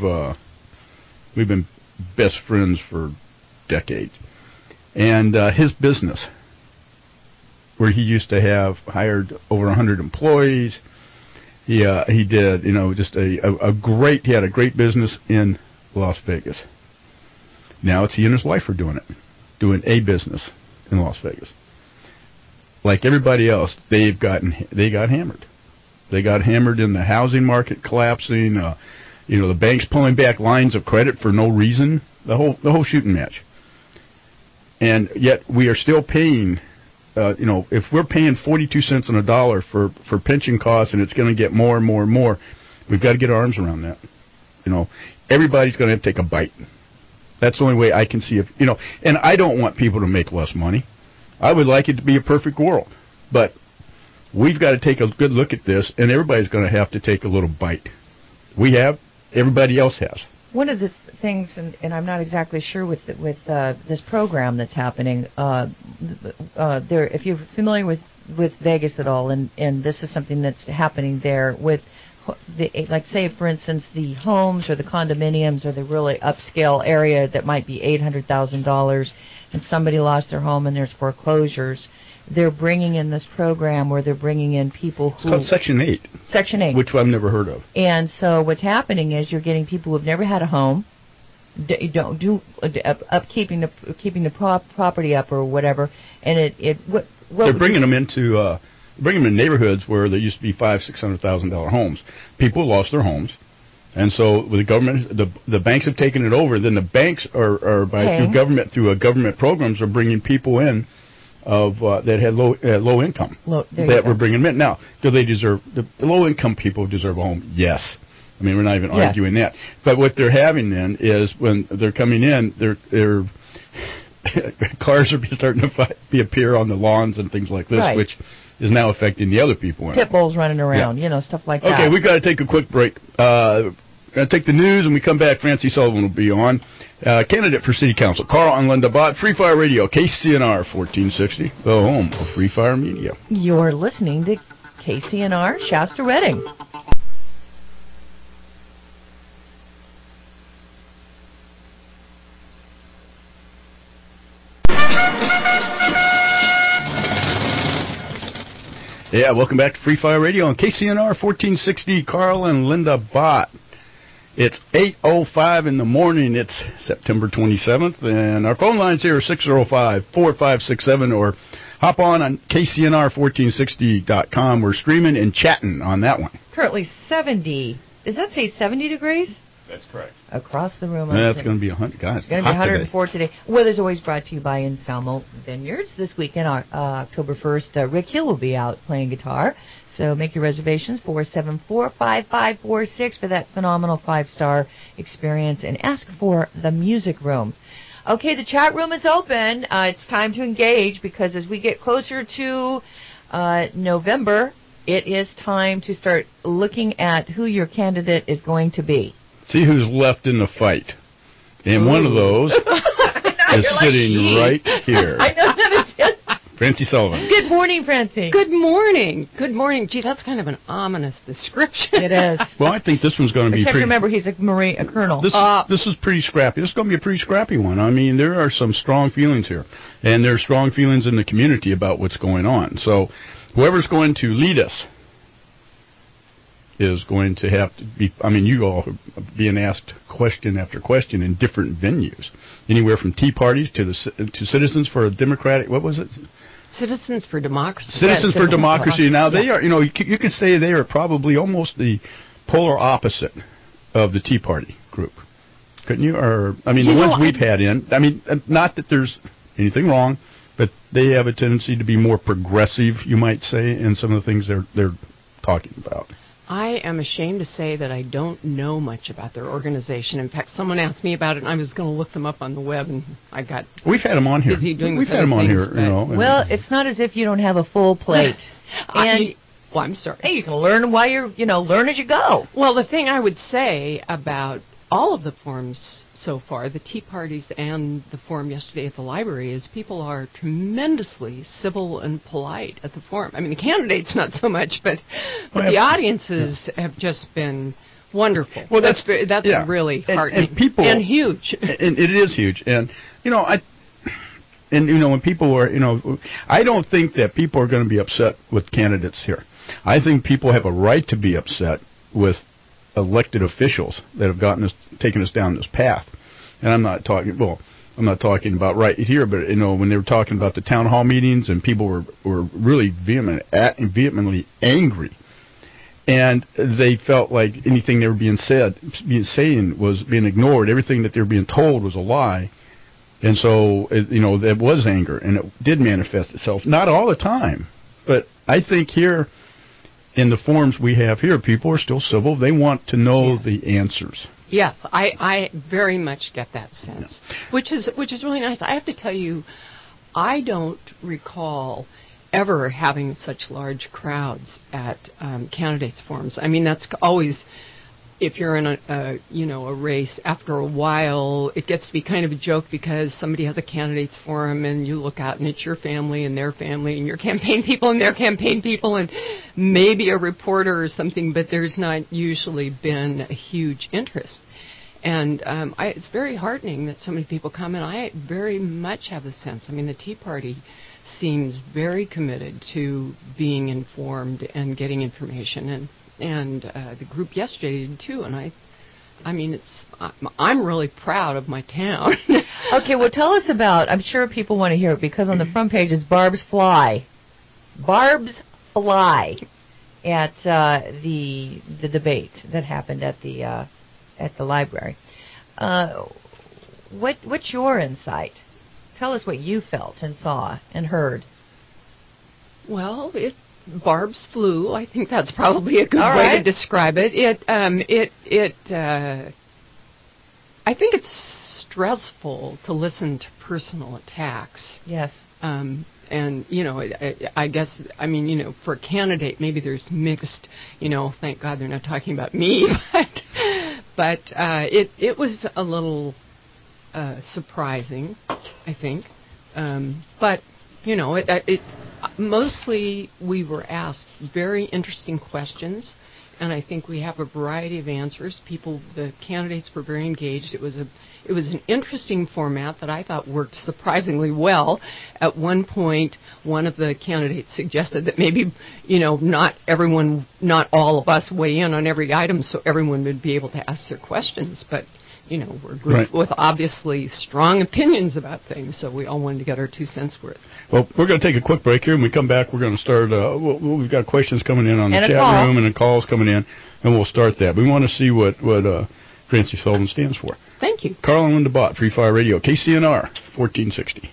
been best friends for decades. And his business, where he used to have hired over 100 employees, he did, just he had a great business in Las Vegas. Now it's he and his wife are doing a business in Las Vegas. Like everybody else, they got hammered. They got hammered in the housing market collapsing. The banks pulling back lines of credit for no reason. The whole shooting match. And yet we are still paying. If we're paying 42 cents on a dollar for pension costs, and it's going to get more and more and more, we've got to get our arms around that. Everybody's going to have to take a bite. That's the only way I can see it. And I don't want people to make less money. I would like it to be a perfect world, but we've got to take a good look at this, and everybody's going to have to take a little bite. We have. Everybody else has. One of the things, and I'm not exactly sure with this program that's happening. If you're familiar with Vegas at all, and this is something that's happening there with, like say for instance, the homes or the condominiums or the really upscale area that might be $800,000, and somebody lost their home and there's foreclosures. They're bringing in this program where they're bringing in people who... It's called Section 8. Section 8. Which I've never heard of. And so what's happening is you're getting people who've never had a home, keeping the property up or whatever, and they're bringing them into neighborhoods where there used to be $500,000-$600,000 homes. People lost their homes. And so with the government, the banks have taken it over. Then the banks through government programs are bringing people in that had low income that we're bringing them in. Now, do they deserve the low income people deserve a home? Yes. I mean, we're not even arguing that. But what they're having then is when they're coming in, their cars are starting to appear on the lawns and things like this, which is now affecting the other people. Pit bulls running around, stuff like that. Okay, we've got to take a quick break. Going to take the news, and we come back. Francie Sullivan will be on. Candidate for City Council, Carl and Linda Bott, Free Fire Radio, KCNR 1460, the home of Free Fire Media. You're listening to KCNR Shasta Redding. Yeah, welcome back to Free Fire Radio on KCNR 1460, Carl and Linda Bott. It's 8:05 in the morning. It's September 27th, and our phone lines here are 605-4567, or hop on KCNR1460.com. We're streaming and chatting on that one. Currently 70. Does that say 70 degrees? That's correct. Across the room. That's going to be 100. Guys, it's going to be 104 today. Weather's always brought to you by Anselmo Vineyards. This weekend, October 1st, Rick Hill will be out playing guitar. So make your reservations, 474-5546 for that phenomenal 5-star experience, and ask for the music room. Okay, the chat room is open. It's time to engage, because as we get closer to November, it is time to start looking at who your candidate is going to be. See who's left in the fight. And one of those is sitting right here. I know that it is. Francie Sullivan. Good morning, Francie. Good morning. Good morning. Gee, that's kind of an ominous description. It is. Well, I think this one's going to be pretty... remember, he's a colonel. This is pretty scrappy. This is going to be a pretty scrappy one. I mean, there are some strong feelings here. And there are strong feelings in the community about what's going on. So whoever's going to lead us is going to have to be, I mean, you all are being asked question after question in different venues, anywhere from tea parties to Citizens for a Democratic, what was it? Citizens for Democracy. Citizens for Democracy. Now, they are, you could say they are probably almost the polar opposite of the Tea Party group. Couldn't you? Or, I mean, the ones we've had in, I mean, not that there's anything wrong, but they have a tendency to be more progressive, you might say, in some of the things they're talking about. I am ashamed to say that I don't know much about their organization. In fact, someone asked me about it, and I was going to look them up on the web, and I got We've had them on here. busy doing We've had them on here, Well, it's not as if you don't have a full plate. And well, I'm sorry. hey, you can learn while you're, learn as you go. Well, the thing I would say about all of the forums so far, the tea parties and the forum yesterday at the library, is people are tremendously civil and polite at the forum. I mean, the candidates not so much, but the audiences have just been wonderful. Well, that's really heartening and people, and huge. And it is huge. And when people are, I don't think that people are going to be upset with candidates here. I think people have a right to be upset with elected officials that have taken us down this path. And I'm not talking about right here, but when they were talking about the town hall meetings and people were really vehemently angry, and they felt like anything they were being saying was being ignored. Everything that they were being told was a lie, and so there was anger, and it did manifest itself. Not all the time, but I think here, in the forums we have here, people are still civil. They want to know the answers. Yes, I very much get that sense, which is really nice. I have to tell you, I don't recall ever having such large crowds at candidates forums. I mean, that's always, if you're in a race, after a while, it gets to be kind of a joke because somebody has a candidates forum and you look out and it's your family and their family and your campaign people and their campaign people and maybe a reporter or something, but there's not usually been a huge interest. And it's very heartening that so many people come, and I very much have the sense, I mean, the Tea Party seems very committed to being informed and getting information, and the group yesterday did too. And I mean, I'm really proud of my town. Okay, well, tell us about. I'm sure people want to hear it because on the front page is Barb's Fly at the debate that happened at the library. What's your insight? Tell us what you felt and saw and heard. Well, Barb's flu. I think that's probably a good way to describe it. I think it's stressful to listen to personal attacks. Yes. And I guess, I mean, for a candidate, maybe there's mixed. Thank God they're not talking about me, but it was a little surprising, I think. But mostly we were asked very interesting questions, and I think we have a variety of answers. The candidates were very engaged. It was an interesting format that I thought worked surprisingly well. At one point, one of the candidates suggested that maybe, not all of us weigh in on every item, so everyone would be able to ask their questions, but we're a group with obviously strong opinions about things, so we all wanted to get our 2 cents worth. Well, we're going to take a quick break here. When we come back, we're going to start, we've got questions coming in on the chat room and calls coming in, and we'll start that. We want to see what Francie Sullivan stands for. Thank you. Carl and Linda Bott, Free Fire Radio, KCNR, 1460.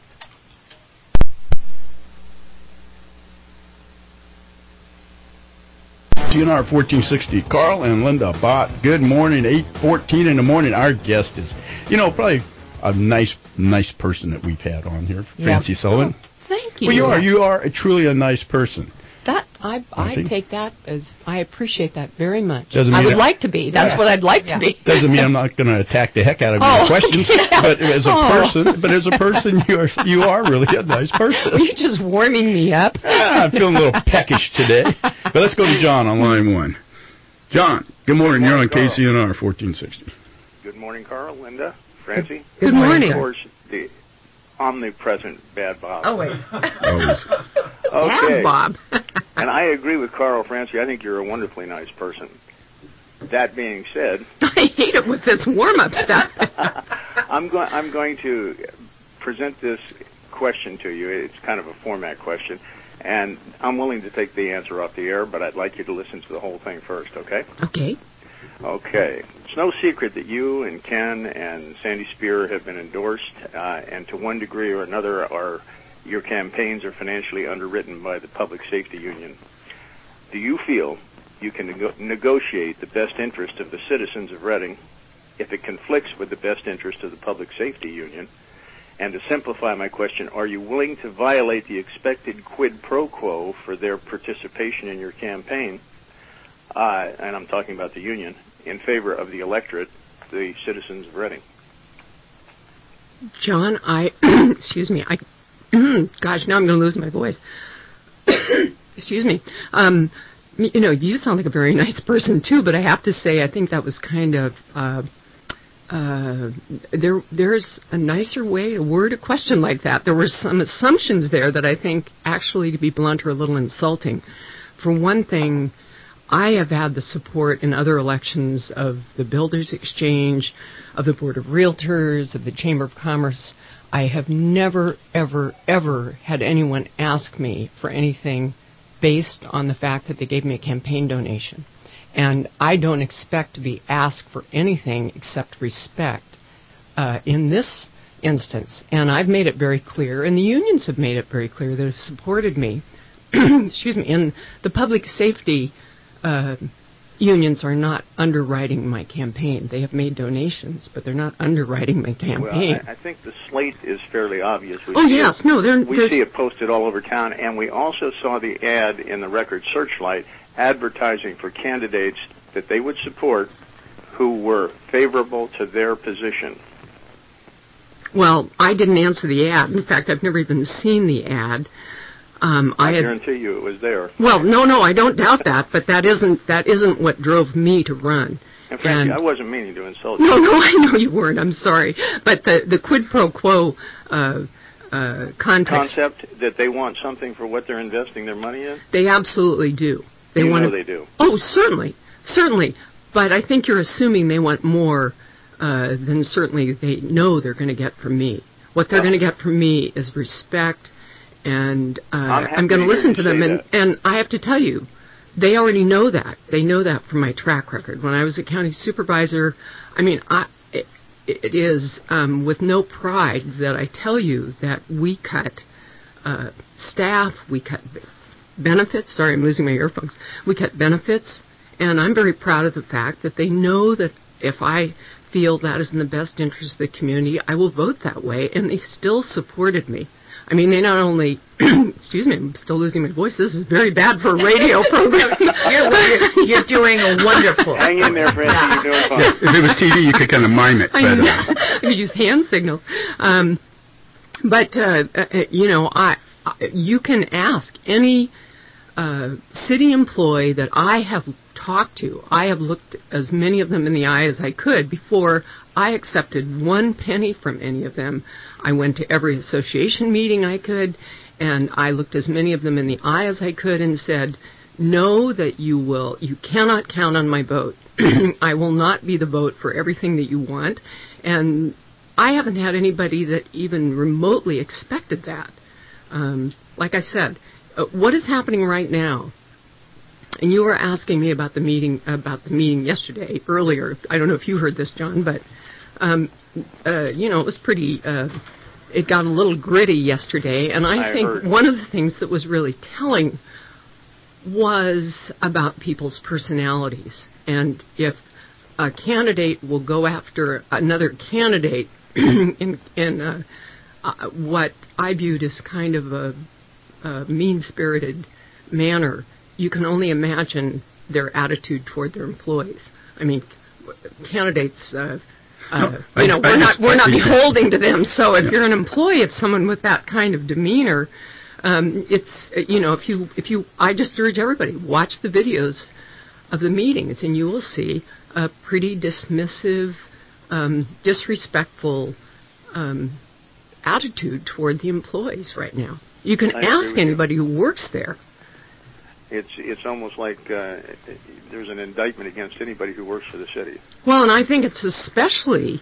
KCNR 1460. Carl and Linda Bott. Good morning. 8:14 in the morning. Our guest is, probably a nice person that we've had on here, Francie Sullivan. Oh, thank you. Well, you are truly a nice person. That I take that as I appreciate that very much. Doesn't I mean would like to be. That's what I'd like to be. Doesn't mean I'm not going to attack the heck out of your questions, but as a person, you are really a nice person. Are you just warming me up? I'm feeling a little peckish today. But let's go to John on line 1. John, good morning. You're on KCNR 1460. Good morning, Carl, Linda, Francie. Good morning. Of course, the omnipresent Bad Bob. Oh, wait. Always. Okay. Bad Bob. And I agree with Carl Francie. I think you're a wonderfully nice person. That being said, I hate it with this warm-up stuff. I'm going to present this question to you. It's kind of a format question, and I'm willing to take the answer off the air, but I'd like you to listen to the whole thing first, okay? Okay. Okay. It's no secret that you and Ken and Sandy Spear have been endorsed, and to one degree or another, your campaigns are financially underwritten by the Public Safety Union. Do you feel you can negotiate the best interest of the citizens of Reading if it conflicts with the best interest of the Public Safety Union? And to simplify my question, are you willing to violate the expected quid pro quo for their participation in your campaign, and I'm talking about the union, in favor of the electorate, the citizens of Reading? John, excuse me, gosh, now I'm going to lose my voice. Excuse me. You sound like a very nice person, too, but I have to say I think that was kind of, there's a nicer way to word a question like that. There were some assumptions there that I think, actually, to be blunt, are a little insulting. For one thing, I have had the support in other elections of the Builders Exchange, of the Board of Realtors, of the Chamber of Commerce. I have never, ever, ever had anyone ask me for anything based on the fact that they gave me a campaign donation. And I don't expect to be asked for anything except respect in this instance. And I've made it very clear, and the unions have made it very clear, that have supported me. Excuse me. And the public safety unions are not underwriting my campaign. They have made donations, but they're not underwriting my campaign. Well, I think the slate is fairly obvious. We see it posted all over town, and we also saw the ad in the Record Searchlight advertising for candidates that they would support who were favorable to their position. Well, I didn't answer the ad. In fact, I've never even seen the ad. I guarantee you it was there. Well, no, I don't doubt that, but that isn't what drove me to run. And frankly, I wasn't meaning to insult you. No, I know you weren't. I'm sorry. But the quid pro quo concept that they want something for what they're investing their money in? They absolutely do. They do. Oh, certainly. But I think you're assuming they want more than certainly they know they're going to get from me. What they're going to get from me is respect. And I'm going to listen to them. And I have to tell you, they already know that. They know that from my track record. When I was a county supervisor, it is with no pride that I tell you that we cut staff, we cut benefits. Sorry, I'm losing my earphones. We cut benefits. And I'm very proud of the fact that they know that if I feel that is in the best interest of the community, I will vote that way. And they still supported me. I mean, they not only, excuse me, I'm still losing my voice. This is very bad for a radio program. You're doing wonderful. Hang in there, Francie. You're doing fine. If it was TV, you could kind of mime it better. I could use hand signals. You can ask any city employee that I have talked to. I have looked as many of them in the eye as I could before I accepted 1 penny from any of them. I went to every association meeting I could, and I looked as many of them in the eye as I could and said, know that you cannot count on my vote. I will not be the vote for everything that you want. And I haven't had anybody that even remotely expected that. Like I said, what is happening right now? And you were asking me about the meeting yesterday, earlier. I don't know if you heard this, John, but it was pretty. It got a little gritty yesterday, and I think one of the things that was really telling was about people's personalities, and if a candidate will go after another candidate in what I viewed as kind of a mean-spirited manner, you can only imagine their attitude toward their employees. I mean, candidates, we're not beholden to them. So if you're an employee of someone with that kind of demeanor, I just urge everybody, watch the videos of the meetings, and you will see a pretty dismissive, disrespectful attitude toward the employees right now. You can ask anybody who works there. It's almost like there's an indictment against anybody who works for the city. Well, and I think it's especially,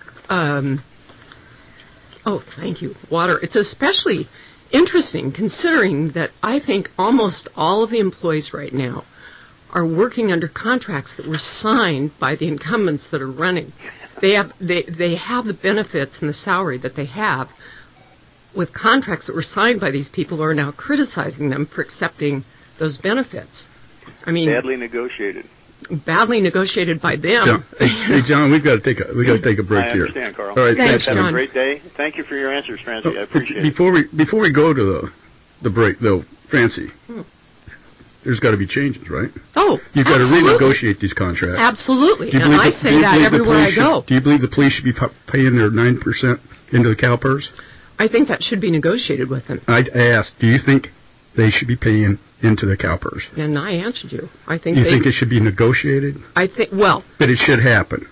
thank you, water. It's especially interesting considering that I think almost all of the employees right now are working under contracts that were signed by the incumbents that are running. They have the benefits and the salary that they have with contracts that were signed by these people who are now criticizing them for accepting those benefits. I mean, badly negotiated. Badly negotiated by them. Hey, John, we've got to take a break here. I understand, Carl. All right, thanks, Have John. a great day. Thank you for your answers, Francie. I appreciate it. Before we go to the break, though, Francie, there's got to be changes, right? Oh, You've got to absolutely. renegotiate these contracts. Absolutely, and I say that everywhere I go. Do you believe the police should be paying their 9% into the CalPERS? I think that should be negotiated with them. I asked, do you think they should be paying into the CalPERS? And I answered you. I think you think it should be negotiated? I think, well... But it should happen.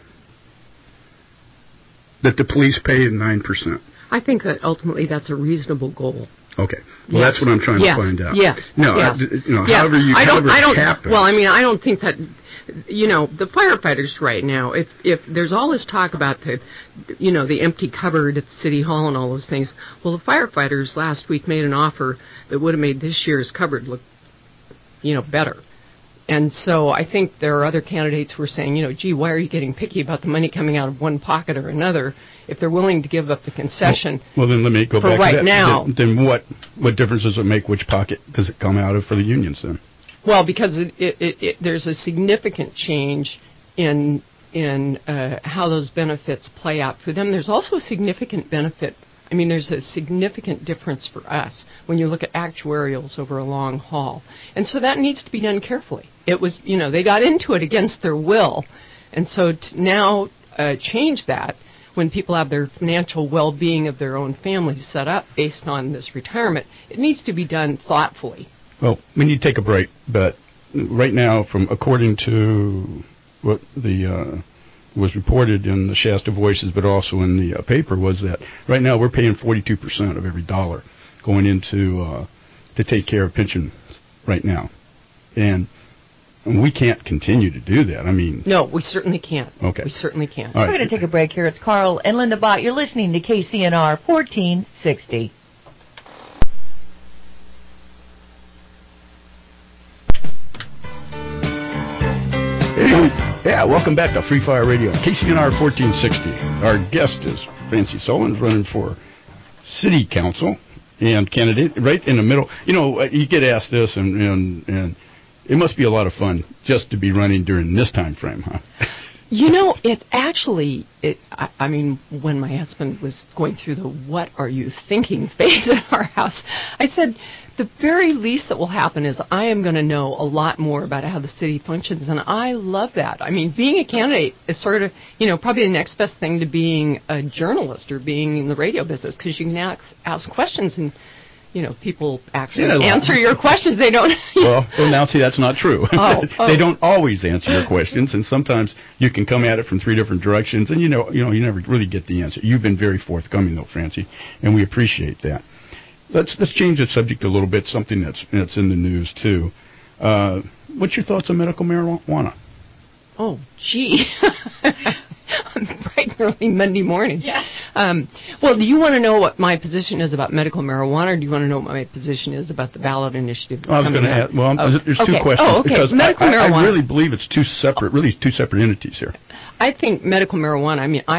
That the police pay 9%. I think that ultimately that's a reasonable goal. Okay. Well, that's what I'm trying to find out. Yes. No, yes. However it happens. Well, I mean, I don't think that... the firefighters right now, if there's all this talk about the empty cupboard at the City Hall and all those things, well, the firefighters last week made an offer that would have made this year's cupboard look, better. And so I think there are other candidates who are saying, gee, why are you getting picky about the money coming out of one pocket or another if they're willing to give up the concession? Well, then let me go back right to that. Now. Then what difference does it make which pocket does it come out of for the unions then? Well, because there's a significant change in how those benefits play out for them. There's also a significant benefit. I mean, there's a significant difference for us when you look at actuarials over a long haul. And so that needs to be done carefully. It was, they got into it against their will. And so to now change that when people have their financial well-being of their own families set up based on this retirement, it needs to be done thoughtfully. Well, we need to take a break, but right now, according to what was reported in the Shasta Voices, but also in the paper, was that right now we're paying 42% of every dollar going into to take care of pensions right now, and we can't continue to do that. I mean, no, we certainly can't. Okay, we certainly can't. All right. We're going to take a break here. It's Carl and Linda Bott. You're listening to KCNR 1460. Yeah, welcome back to Free Fire Radio, KCNR 1460. Our guest is Francie Solins, running for City Council and candidate right in the middle. You get asked this, and it must be a lot of fun just to be running during this time frame, huh? It actually, I mean, when my husband was going through the what are you thinking phase at our house, I said, the very least that will happen is I am going to know a lot more about how the city functions, and I love that. I mean, being a candidate is sort of, probably the next best thing to being a journalist or being in the radio business, because you can ask questions and, people actually answer your questions. They don't. Well, now see, that's not true. Oh. They don't always answer your questions, and sometimes you can come at it from three different directions, and you never really get the answer. You've been very forthcoming, though, Francie, and we appreciate that. Let's change the subject a little bit. Something that's in the news too. What's your thoughts on medical marijuana? Oh, gee. Bright and early Monday morning. Yeah. Well, do you want to know what my position is about medical marijuana, or do you want to know what my position is about the ballot initiative? I was going to ask. Well, there's two questions. Oh, okay. Because medical marijuana. I really believe it's two separate entities here. I think medical marijuana. I mean,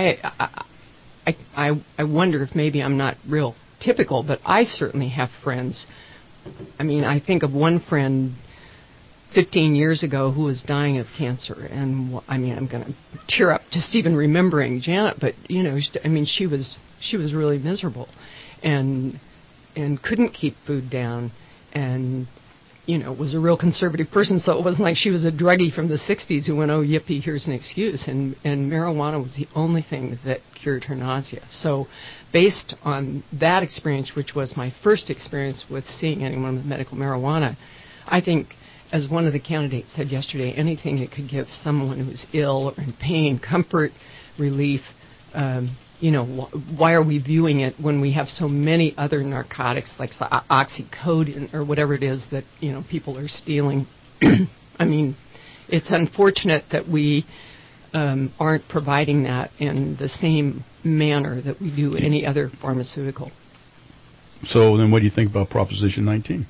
I wonder if maybe I'm not real typical, but I certainly have friends. I mean, I think of one friend 15 years ago who was dying of cancer, and I mean, I'm going to tear up just even remembering Janet, but I mean, she was really miserable, and couldn't keep food down, and was a real conservative person, so it wasn't like she was a druggie from the 60s who went, oh, yippee, here's an excuse, and marijuana was the only thing that cured her nausea. So based on that experience, which was my first experience with seeing anyone with medical marijuana, I think, as one of the candidates said yesterday, anything that could give someone who's ill or in pain comfort, relief, why are we viewing it when we have so many other narcotics like oxycodone or whatever it is that people are stealing? I mean, it's unfortunate that we aren't providing that in the same manner that we do any other pharmaceutical. So then, what do you think about Proposition 19?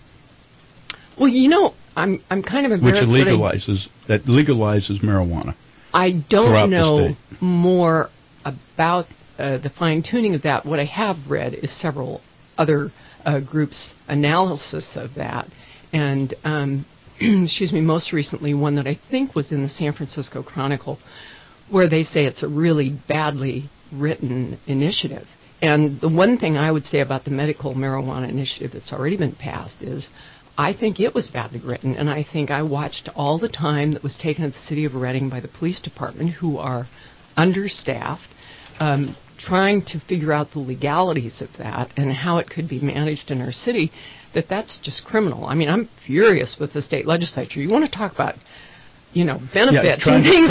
Well, I'm kind of embarrassed. Which legalizes marijuana. I don't know more about the fine-tuning of that. What I have read is several other groups' analysis of that. And, most recently one that I think was in the San Francisco Chronicle, where they say it's a really badly written initiative. And the one thing I would say about the medical marijuana initiative that's already been passed is I think it was badly written, and I think I watched all the time that was taken at the city of Redding by the police department, who are understaffed, trying to figure out the legalities of that and how it could be managed in our city, that's just criminal. I mean, I'm furious with the state legislature. You want to talk about, benefits and things.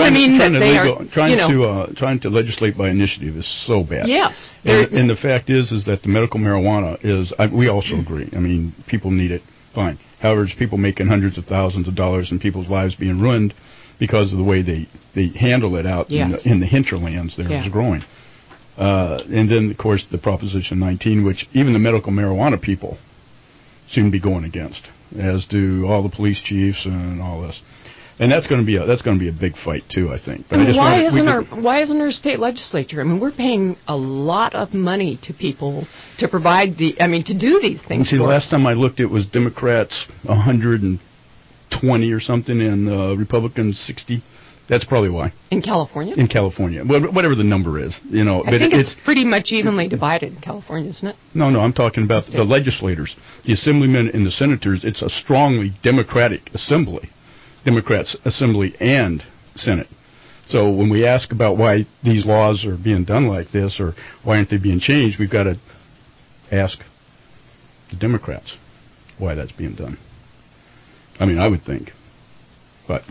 Trying to legislate by initiative is so bad. Yes. And the fact is that the medical marijuana is, we also agree. I mean, people need it. Fine. However, there's people making hundreds of thousands of dollars and people's lives being ruined because of the way they handle it out in the hinterlands there is growing. And then, of course, the Proposition 19, which even the medical marijuana people seem to be going against, as do all the police chiefs and all this. And that's going to be a big fight too, I think. But why isn't our state legislature? I mean, we're paying a lot of money to people to provide to do these things. See, the last time I looked, it was Democrats 120 or something, and Republicans 60. That's probably why. In California? In California, whatever the number is, I think it's pretty much evenly divided in California, isn't it? No, I'm talking about the legislators, the assemblymen and the senators. It's a strongly Democratic assembly. Democrats Assembly and Senate. So when we ask about why these laws are being done like this or why aren't they being changed, we've got to ask the Democrats why that's being done. I mean, I would think. But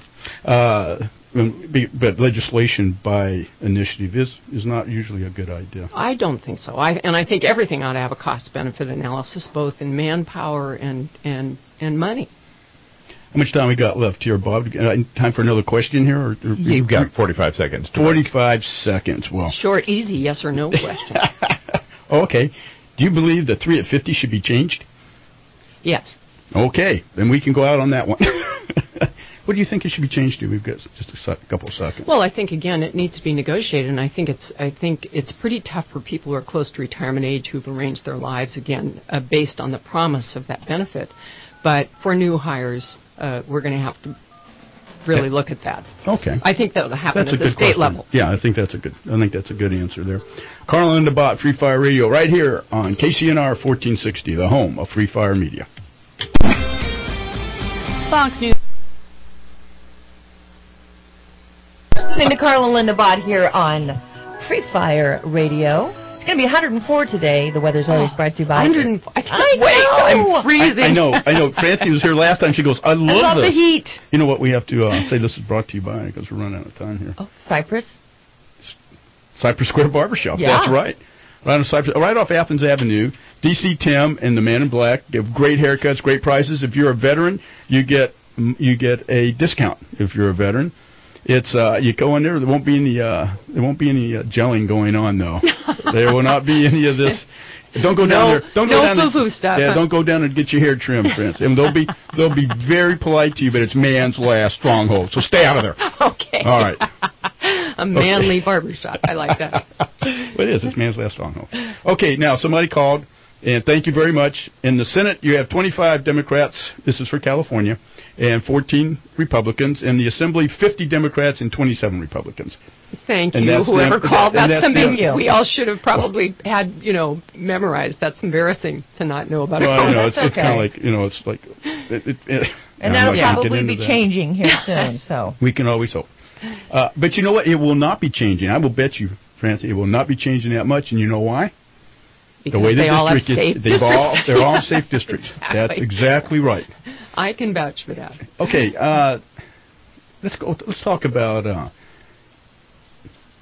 legislation by initiative is not usually a good idea. I don't think so. I think everything ought to have a cost-benefit analysis, both in manpower and money. How much time we got left here, Bob? Time for another question here? Or You've got 45 seconds. 45 seconds. Well, short, easy, yes or no question. Okay. Do you believe the 3 at 50 should be changed? Yes. Okay. Then we can go out on that one. What do you think it should be changed to? We've got just a couple of seconds. Well, I think, again, it needs to be negotiated, and I think it's pretty tough for people who are close to retirement age who've arranged their lives, again, based on the promise of that benefit. But for new hires, we're going to have to really look at that. Okay. I think that will happen at the state level. Yeah, I think that's a good answer there. Carl and Linda Bott, Free Fire Radio, right here on KCNR 1460, the home of Free Fire Media. Fox News. Listening to Carl and Linda Bott here on Free Fire Radio. It's going to be 104 today. The weather's always brought to you by... 104. I can't wait. I'm freezing. I know. Francie was here last time. She goes, I love the heat. You know what? We have to say this is brought to you by, because we're running out of time here. Oh, Cypress Square Barbershop. Yeah. That's right. Right off Athens Avenue. DC Tim and the Man in Black give great haircuts, great prices. If you're a veteran, you get a discount. If you're a veteran. It's you go in there. There won't be any gelling going on though. There will not be any of this. Don't go down there. Don't go down foo-foo stuff. Yeah, don't go down and get your hair trimmed, friends. And they'll be very polite to you, but it's man's last stronghold. So stay out of there. Okay. All right. A manly barbershop. I like that. Well, it is. It's man's last stronghold. Okay. Now somebody called, and thank you very much. In the Senate, you have 25 Democrats. This is for California. And 14 Republicans. In the Assembly, 50 Democrats and 27 Republicans. Thank you, whoever called. That's something we all should have probably had, memorized. That's embarrassing to not know about. Well, I know. It's okay. kind of like, it's like... and that'll probably be changing here soon, so... We can always hope. But you know what? It will not be changing. I will bet you, Francie, it will not be changing that much. And you know why? Because the way they the all have district safe is, districts. they're all safe districts. Exactly. That's exactly right. I can vouch for that. Okay, let's talk about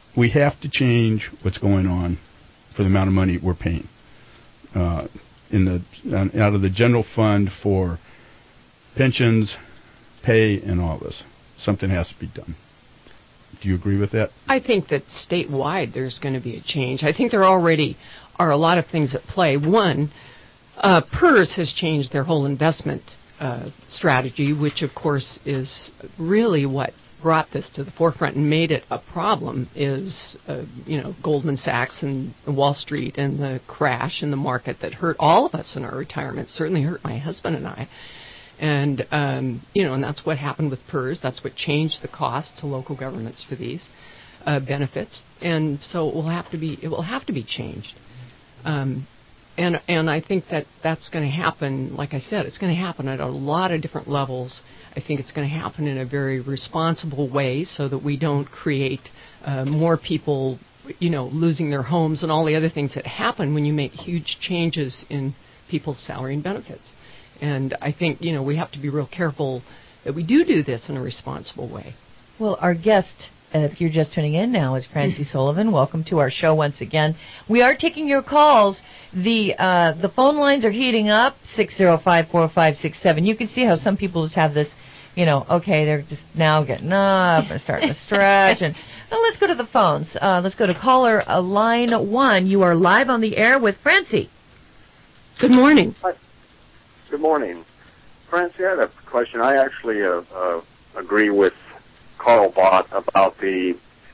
we have to change what's going on for the amount of money we're paying out of the general fund for pensions, pay, and all this. Something has to be done. Do you agree with that? I think that statewide there's going to be a change. I think there already are a lot of things at play. One, PERS has changed their whole investment strategy, which of course is really what brought this to the forefront and made it a problem. Is Goldman Sachs and Wall Street and the crash in the market that hurt all of us in our retirement. Certainly hurt my husband and I. And and that's what happened with PERS. That's what changed the cost to local governments for these benefits. And so it will have to be changed. And I think that's going to happen. Like I said, it's going to happen at a lot of different levels. I think it's going to happen in a very responsible way, so that we don't create more people, losing their homes and all the other things that happen when you make huge changes in people's salary and benefits. And I think, we have to be real careful that we do this in a responsible way. Well, our guest, if you're just tuning in now, is Francie Sullivan. Welcome to our show once again. We are taking your calls. The phone lines are heating up, 605-4567. You can see how some people just have this, okay, they're just now getting up and starting to stretch. And well, let's go to the phones. Let's go to caller line 1. You are live on the air with Francie. Good morning. Hi. Good morning. Francie, I had a question. I actually agree with Carl Bott about the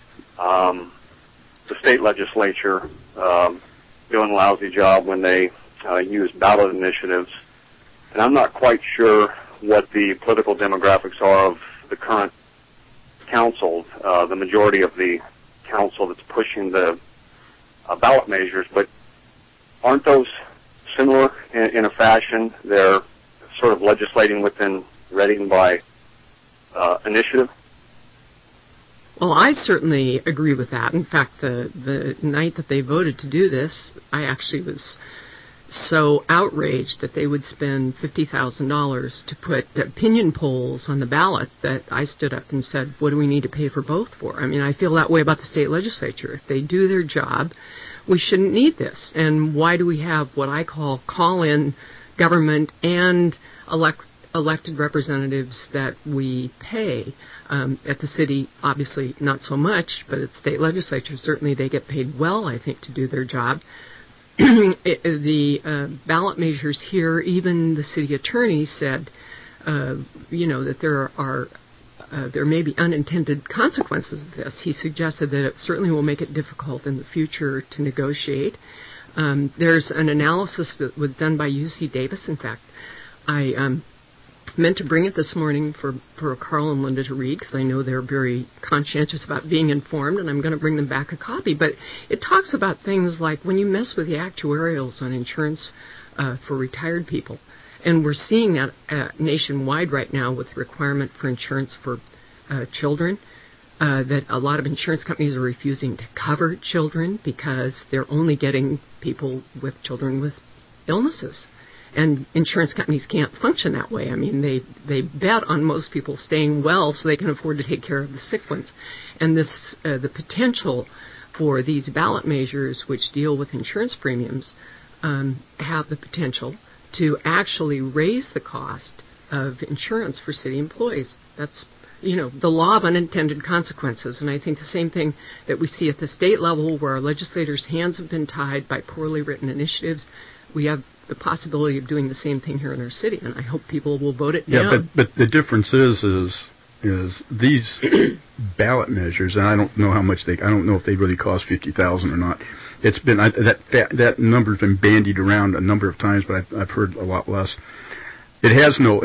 state legislature doing a lousy job when they use ballot initiatives. And I'm not quite sure what the political demographics are of the current council, the majority of the council that's pushing the ballot measures, but aren't those similar in a fashion? They're sort of legislating within Reading by initiative. Well, I certainly agree with that. In fact, the night that they voted to do this, I actually was so outraged that they would spend $50,000 to put opinion polls on the ballot that I stood up and said, what do we need to pay for both for? I mean, I feel that way about the state legislature. If they do their job, we shouldn't need this. And why do we have what I call call-in government and elected representatives that we pay? At the city, obviously not so much, but at the state legislature, certainly they get paid well, I think, to do their job. The ballot measures here, even the city attorney said, that there may be unintended consequences of this. He suggested that it certainly will make it difficult in the future to negotiate. There's an analysis that was done by UC Davis. In fact, I meant to bring it this morning for Carl and Linda to read, because I know they're very conscientious about being informed, and I'm going to bring them back a copy. But it talks about things like when you mess with the actuarials on insurance for retired people, and we're seeing that nationwide right now with the requirement for insurance for children, that a lot of insurance companies are refusing to cover children because they're only getting people with children with illnesses. And insurance companies can't function that way. I mean, they bet on most people staying well so they can afford to take care of the sick ones. And this the potential for these ballot measures, which deal with insurance premiums, have the potential to actually raise the cost of insurance for city employees. That's, the law of unintended consequences. And I think the same thing that we see at the state level, where our legislators' hands have been tied by poorly written initiatives, we have the possibility of doing the same thing here in our city, and I hope people will vote it down. But the difference is these ballot measures, and I don't know how much I don't know if they really cost $50,000 or not. It's been that number's been bandied around a number of times, but I've heard a lot less. It has no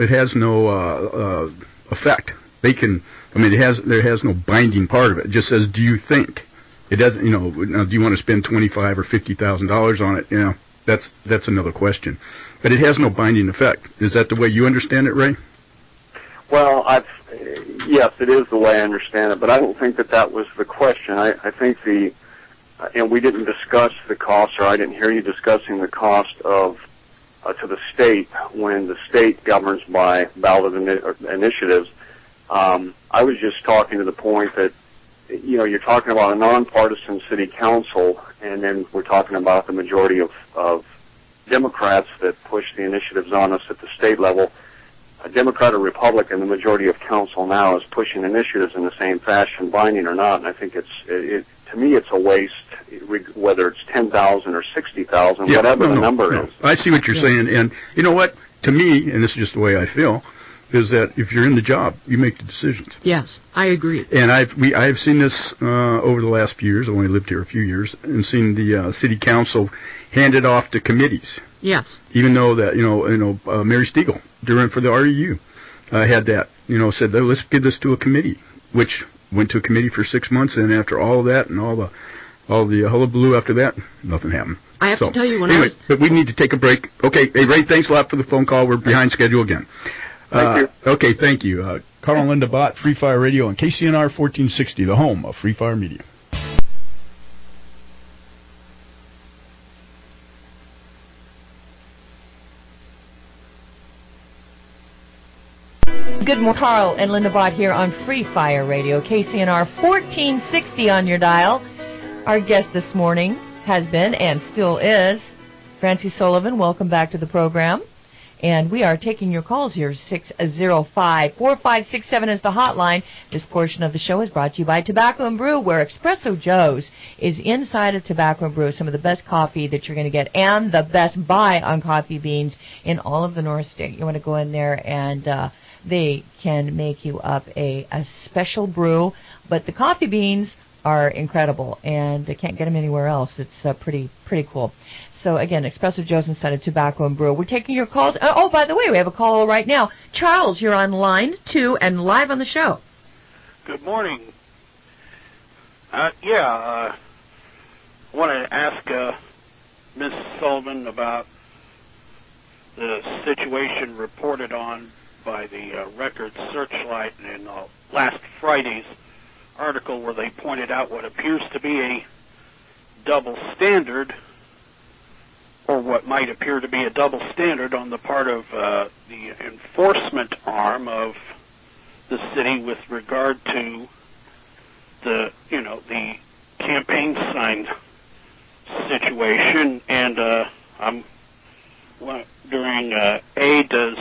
effect. There has no binding part of it. It just says, do you think? It doesn't, do you want to spend $25,000 or $50,000 on it? That's another question. But it has no binding effect. Is that the way you understand it, Ray? Well, yes, it is the way I understand it, but I don't think that was the question. I think and we didn't discuss the cost, or I didn't hear you discussing the cost of to the state when the state governs by ballot initiatives. I was just talking to the point that you're talking about a nonpartisan city council, and then we're talking about the majority of Democrats that push the initiatives on us at the state level. A Democrat or Republican, the majority of council now is pushing initiatives in the same fashion, binding or not. And I think to me, it's a waste, whether it's 10,000 or 60,000, whatever the number is. I see what you're saying, and you know what? To me, and this is just the way I feel, is that if you're in the job, you make the decisions. Yes, I agree. And I've seen this over the last few years. I've only lived here a few years, and seen the city council hand it off to committees. Yes. Even though that Mary Stiegel, during for the REU, had that said let's give this to a committee, which went to a committee for 6 months, and after all of that and all the hullabaloo after that, nothing happened. I have to tell you but we need to take a break. Okay, hey Ray, thanks a lot for the phone call. We're behind schedule again. Thank you. Okay, thank you. Carl and Linda Bott, Free Fire Radio, and KCNR 1460, the home of Free Fire Media. Good morning, Carl and Linda Bott here on Free Fire Radio, KCNR 1460 on your dial. Our guest this morning has been and still is Francie Sullivan. Welcome back to the program. And we are taking your calls here. 605-4567 is the hotline. This portion of the show is brought to you by Tobacco and Brew, where Espresso Joe's is inside of Tobacco and Brew. Some of the best coffee that you're going to get and the best buy on coffee beans in all of the North State. You want to go in there and they can make you up a special brew. But the coffee beans are incredible, and they can't get them anywhere else. It's pretty cool. So, again, Espresso Joe's inside of Tobacco and Brew. We're taking your calls. Oh, by the way, we have a call right now. Charles, you're on line 2 and live on the show. Good morning. I wanted to ask Ms. Sullivan about the situation reported on by the Record Searchlight in last Friday's article, where they pointed out what appears to be a double standard, or what might appear to be a double standard on the part of the enforcement arm of the city with regard to the campaign sign situation. And I'm wondering, does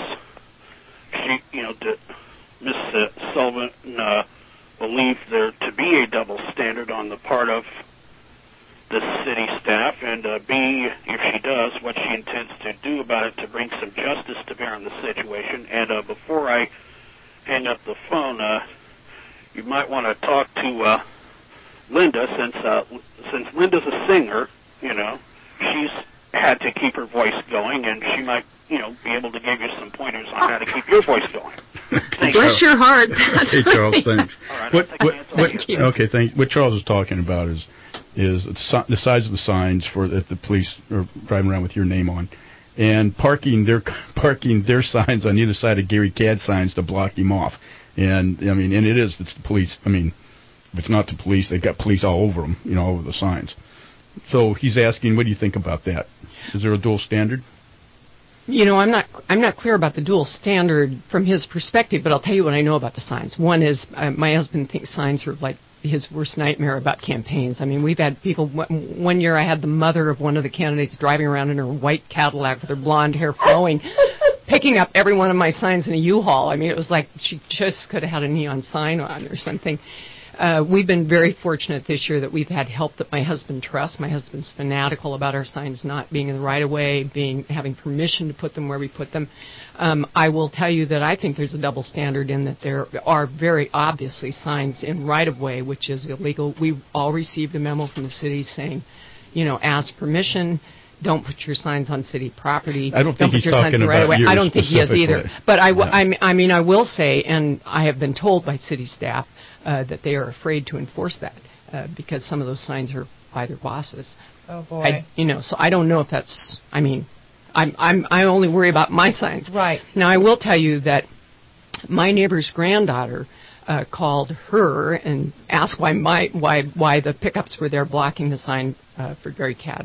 Ms. Sullivan believe there to be a double standard on the part of the city staff, and B, if she does, what she intends to do about it to bring some justice to bear on the situation. And before I hang up the phone, you might want to talk to Linda, since Linda's a singer, she's had to keep her voice going, and she might, be able to give you some pointers on how to keep your voice going. Bless your heart. Okay, Charles, thanks. All right, thank you. What Charles is talking about is the size of the signs that the police are driving around with your name on, and parking their signs on either side of Gary Cadd signs to block him off. And it's the police. If it's not the police, they've got police all over them, over the signs. So he's asking, what do you think about that? Is there a dual standard? I'm not clear about the dual standard from his perspective, but I'll tell you what I know about the signs. One is my husband thinks signs are like his worst nightmare about campaigns. We've had people. One year I had the mother of one of the candidates driving around in her white Cadillac with her blonde hair flowing, picking up every one of my signs in a U-Haul. It was like she just could have had a neon sign on or something. We've been very fortunate this year that we've had help that my husband trusts. My husband's fanatical about our signs not being in the right of way, having permission to put them where we put them. I will tell you that I think there's a double standard in that there are very obviously signs in right of way, which is illegal. We all received a memo from the city saying, ask permission. Don't put your signs on city property. I don't think he's talking about you. I don't think he is either. But I will say, and I have been told by city staff that they are afraid to enforce that because some of those signs are by their bosses. Oh boy. So I don't know if that's. I only worry about my signs. Right. Now I will tell you that my neighbor's granddaughter called her and asked why the pickups were there blocking the sign for Gary Cadd.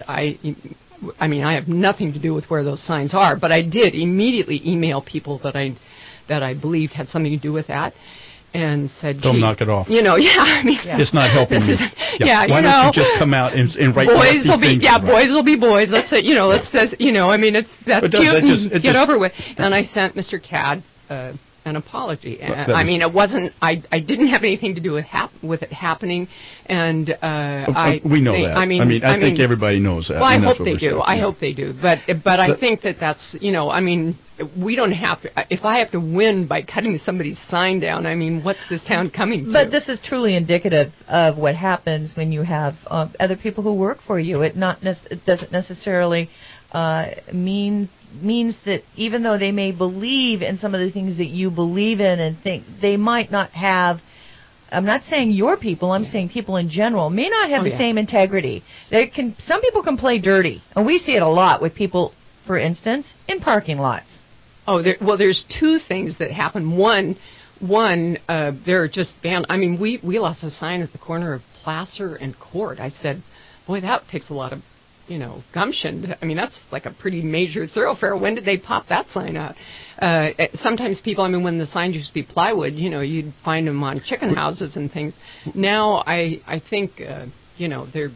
I have nothing to do with where those signs are, but I did immediately email people that I believed had something to do with that. and said, "Don't gee, knock it off." Yeah, I mean, it's not helping me. Yeah, why don't you just come out and write boys will be things boys will be boys. Let's say let's say I mean that's cute. Get over with. And I sent Mr. Cadd an apology. I mean, it wasn't. I didn't have anything to do with it happening, and we know that. I mean, I think everybody knows that. Well, I hope they do. I hope they do. But I think that's I mean, we don't have to. If I have to win by cutting somebody's sign down, I mean, what's this town coming to? But this is truly indicative of what happens when you have other people who work for you. It doesn't necessarily means that even though they may believe in some of the things that you believe in and think, they might not have. I'm not saying your people. I'm saying people in general may not have the same integrity. Some people can play dirty, and we see it a lot with people, for instance, in parking lots. Oh, there's two things that happen. One, they're just banned. I mean, we lost a sign at the corner of Placer and Court. I said, boy, that takes a lot of gumption. I mean, that's like a pretty major thoroughfare. When did they pop that sign out? Sometimes people, I mean, when the signs used to be plywood, you'd find them on chicken houses and things. Now, I think, they're,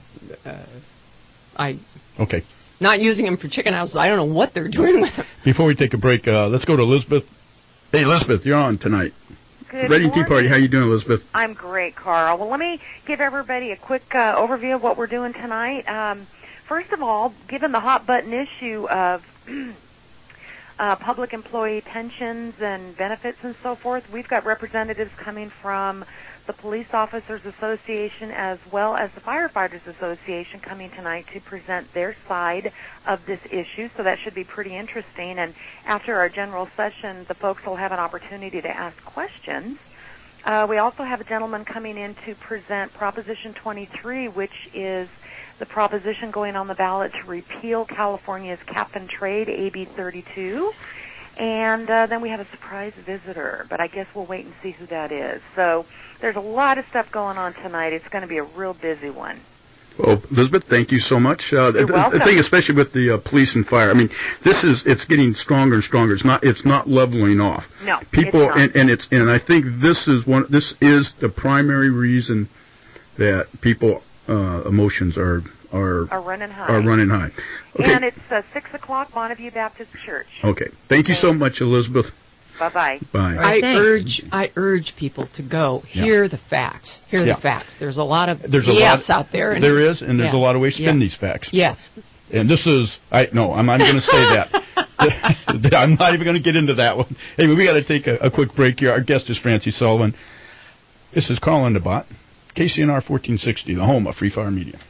okay. Not using them for chicken houses. I don't know what they're doing with them. Before we take a break, let's go to Elizabeth. Hey, Elizabeth, you're on tonight. Good Reading morning. Tea Party. How you doing, Elizabeth? I'm great, Carl. Well, let me give everybody a quick overview of what we're doing tonight. First of all, given the hot-button issue of public employee pensions and benefits and so forth, we've got representatives coming from the Police Officers Association as well as the Firefighters Association coming tonight to present their side of this issue, so that should be pretty interesting. And after our general session, the folks will have an opportunity to ask questions. We also have a gentleman coming in to present Proposition 23, which is the proposition going on the ballot to repeal California's cap-and-trade, AB 32. And then we have a surprise visitor, but I guess we'll wait and see who that is. So there's a lot of stuff going on tonight. It's going to be a real busy one. Well, Elizabeth, thank you so much. You're welcome. The thing, especially with the police and fire, I mean, it's getting stronger and stronger. It's not leveling off. No, people, it's not. and I think this is the primary reason that people emotions are running high. Okay. And it's 6 o'clock, Bonneview Baptist Church. Okay. Thank you so much, Elizabeth. Bye-bye. Bye. I urge people to go hear the facts. Hear the facts. There's a lot of BS out there. There is, and there's a lot of ways to spin these facts. Yes. And this is, I'm not going to say that. I'm not even going to get into that one. Hey, we got to take a quick break here. Our guest is Francie Sullivan. This is Carl Underbot, KCNR 1460, the home of Free Fire Media.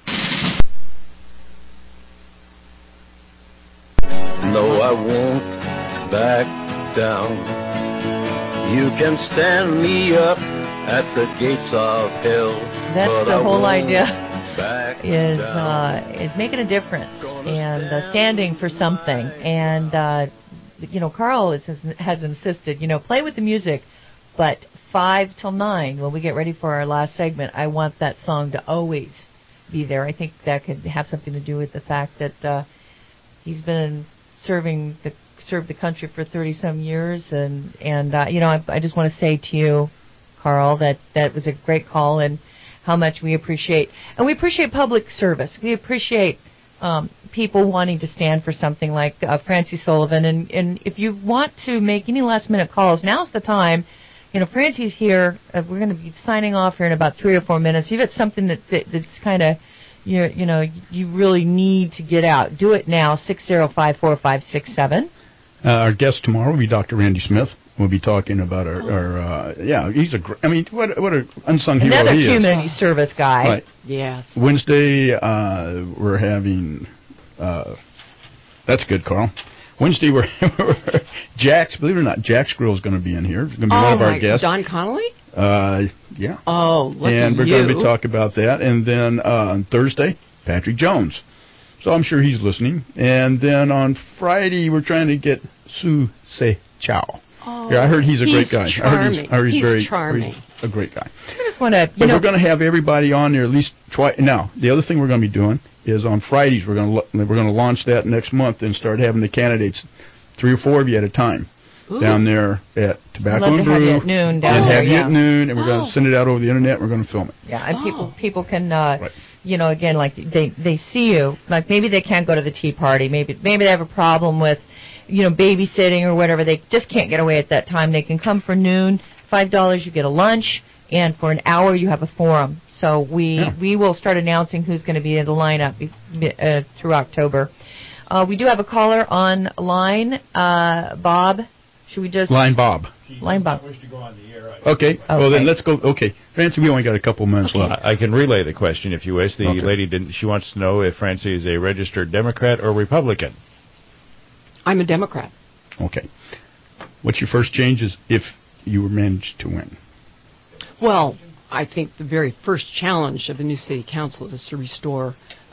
No, I won't back down. You can stand me up at the gates of hell. That's the whole idea. Is making a difference and standing for something. And Carl has insisted. Play with the music, but 5 till 9 when we get ready for our last segment, I want that song to always be there. I think that could have something to do with the fact that he's been served the country for 30-some years, and I just want to say to you, Carl, that was a great call, and how much we appreciate public service. We appreciate people wanting to stand for something like Francie Sullivan, and if you want to make any last-minute calls, now's the time. Francie's here. We're going to be signing off here in about 3 or 4 minutes. You've got something that's kind of you really need to get out. Do it now, 605-4567. Our guest tomorrow will be Dr. Randy Smith. We'll be talking about he's what an unsung hero Another he is. community service guy. Right. Yes. Wednesday, we're having, that's good, Carl. Wednesday, we're Jack's, believe it or not, Jack's Grill is going to be in here. He's going to be one of our guests. Don Connolly? Yeah. Oh, look and at we're you. going to be talking about that. And then on Thursday, Patrick Jones. So I'm sure he's listening. And then on Friday, we're trying to get Sue Se Chow. Oh, yeah, I heard he's a great guy. Charming. I heard he's very charming. A great guy. I just want to. But we're going to have everybody on there at least twice. Now, the other thing we're going to be doing is on Fridays we're going to launch that next month and start having the candidates, 3 or 4 of you at a time. down there at Tobacco I'd love and to have Brew. you at noon down and there, have you yeah. at noon, and we're going to send it out over the internet, and we're going to film it. Yeah, and people can, again, like they see you. Like maybe they can't go to the tea party. Maybe they have a problem with, babysitting or whatever. They just can't get away at that time. They can come for noon. $5, you get a lunch, and for an hour you have a forum. So we will start announcing who's going to be in the lineup through October. We do have a caller on line, Bob. Should we just Line Bob. Okay. Well then let's go. Okay, Francie, we only got a couple minutes left. I can relay the question if you wish. The lady didn't. She wants to know if Francie is a registered Democrat or Republican. I'm a Democrat. Okay. What's your first changes if you were managed to win? Well, I think the very first challenge of the new city council is to restore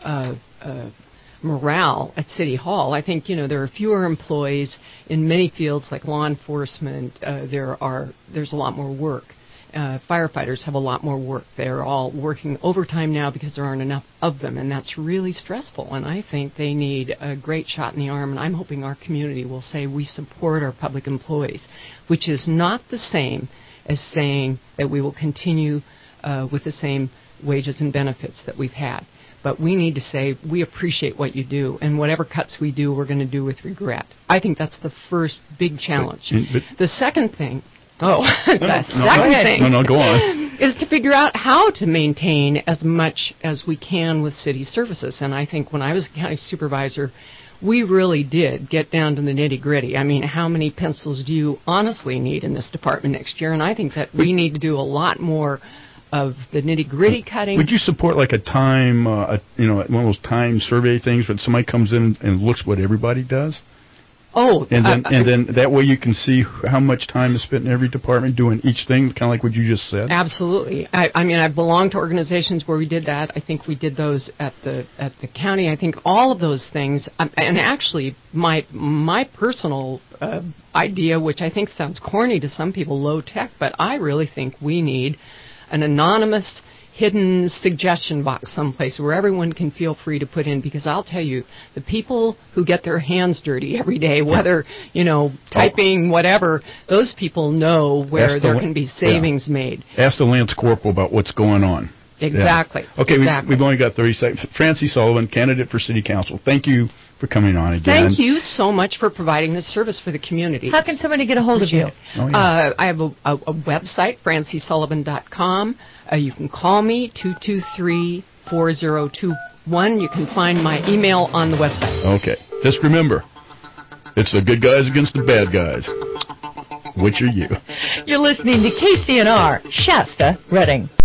morale at City Hall. I think, there are fewer employees in many fields like law enforcement. There's a lot more work. Firefighters have a lot more work. They're all working overtime now because there aren't enough of them, and that's really stressful. And I think they need a great shot in the arm, and I'm hoping our community will say we support our public employees, which is not the same as saying that we will continue with the same wages and benefits that we've had. But we need to say we appreciate what you do, and whatever cuts we do, we're going to do with regret. I think that's the first big challenge. The second thing, go on, is to figure out how to maintain as much as we can with city services. And I think when I was a county supervisor, we really did get down to the nitty-gritty. I mean, how many pencils do you honestly need in this department next year? And I think that we need to do a lot more of the nitty-gritty cutting. Would you support like a time, one of those time survey things where somebody comes in and looks what everybody does? Oh, and then that way you can see how much time is spent in every department doing each thing, kind of like what you just said. Absolutely. I've belonged to organizations where we did that. I think we did those at the county. I think all of those things, and actually my personal idea, which I think sounds corny to some people, low tech, but I really think we need an anonymous, hidden suggestion box someplace where everyone can feel free to put in, because I'll tell you, the people who get their hands dirty every day, whether, typing, whatever, those people know where there can be savings made. Ask the Lance Corporal about what's going on. Exactly. Yeah. Okay, exactly. We've only got 30 seconds. Francie Sullivan, candidate for City Council. Thank you for coming on again. Thank you so much for providing this service for the community. How can somebody get a hold of you? Oh, yeah. I have a website, franciesullivan.com. You can call me, 223-4021. You can find my email on the website. Okay. Just remember, it's the good guys against the bad guys. Which are you? You're listening to KCNR, Shasta, Redding.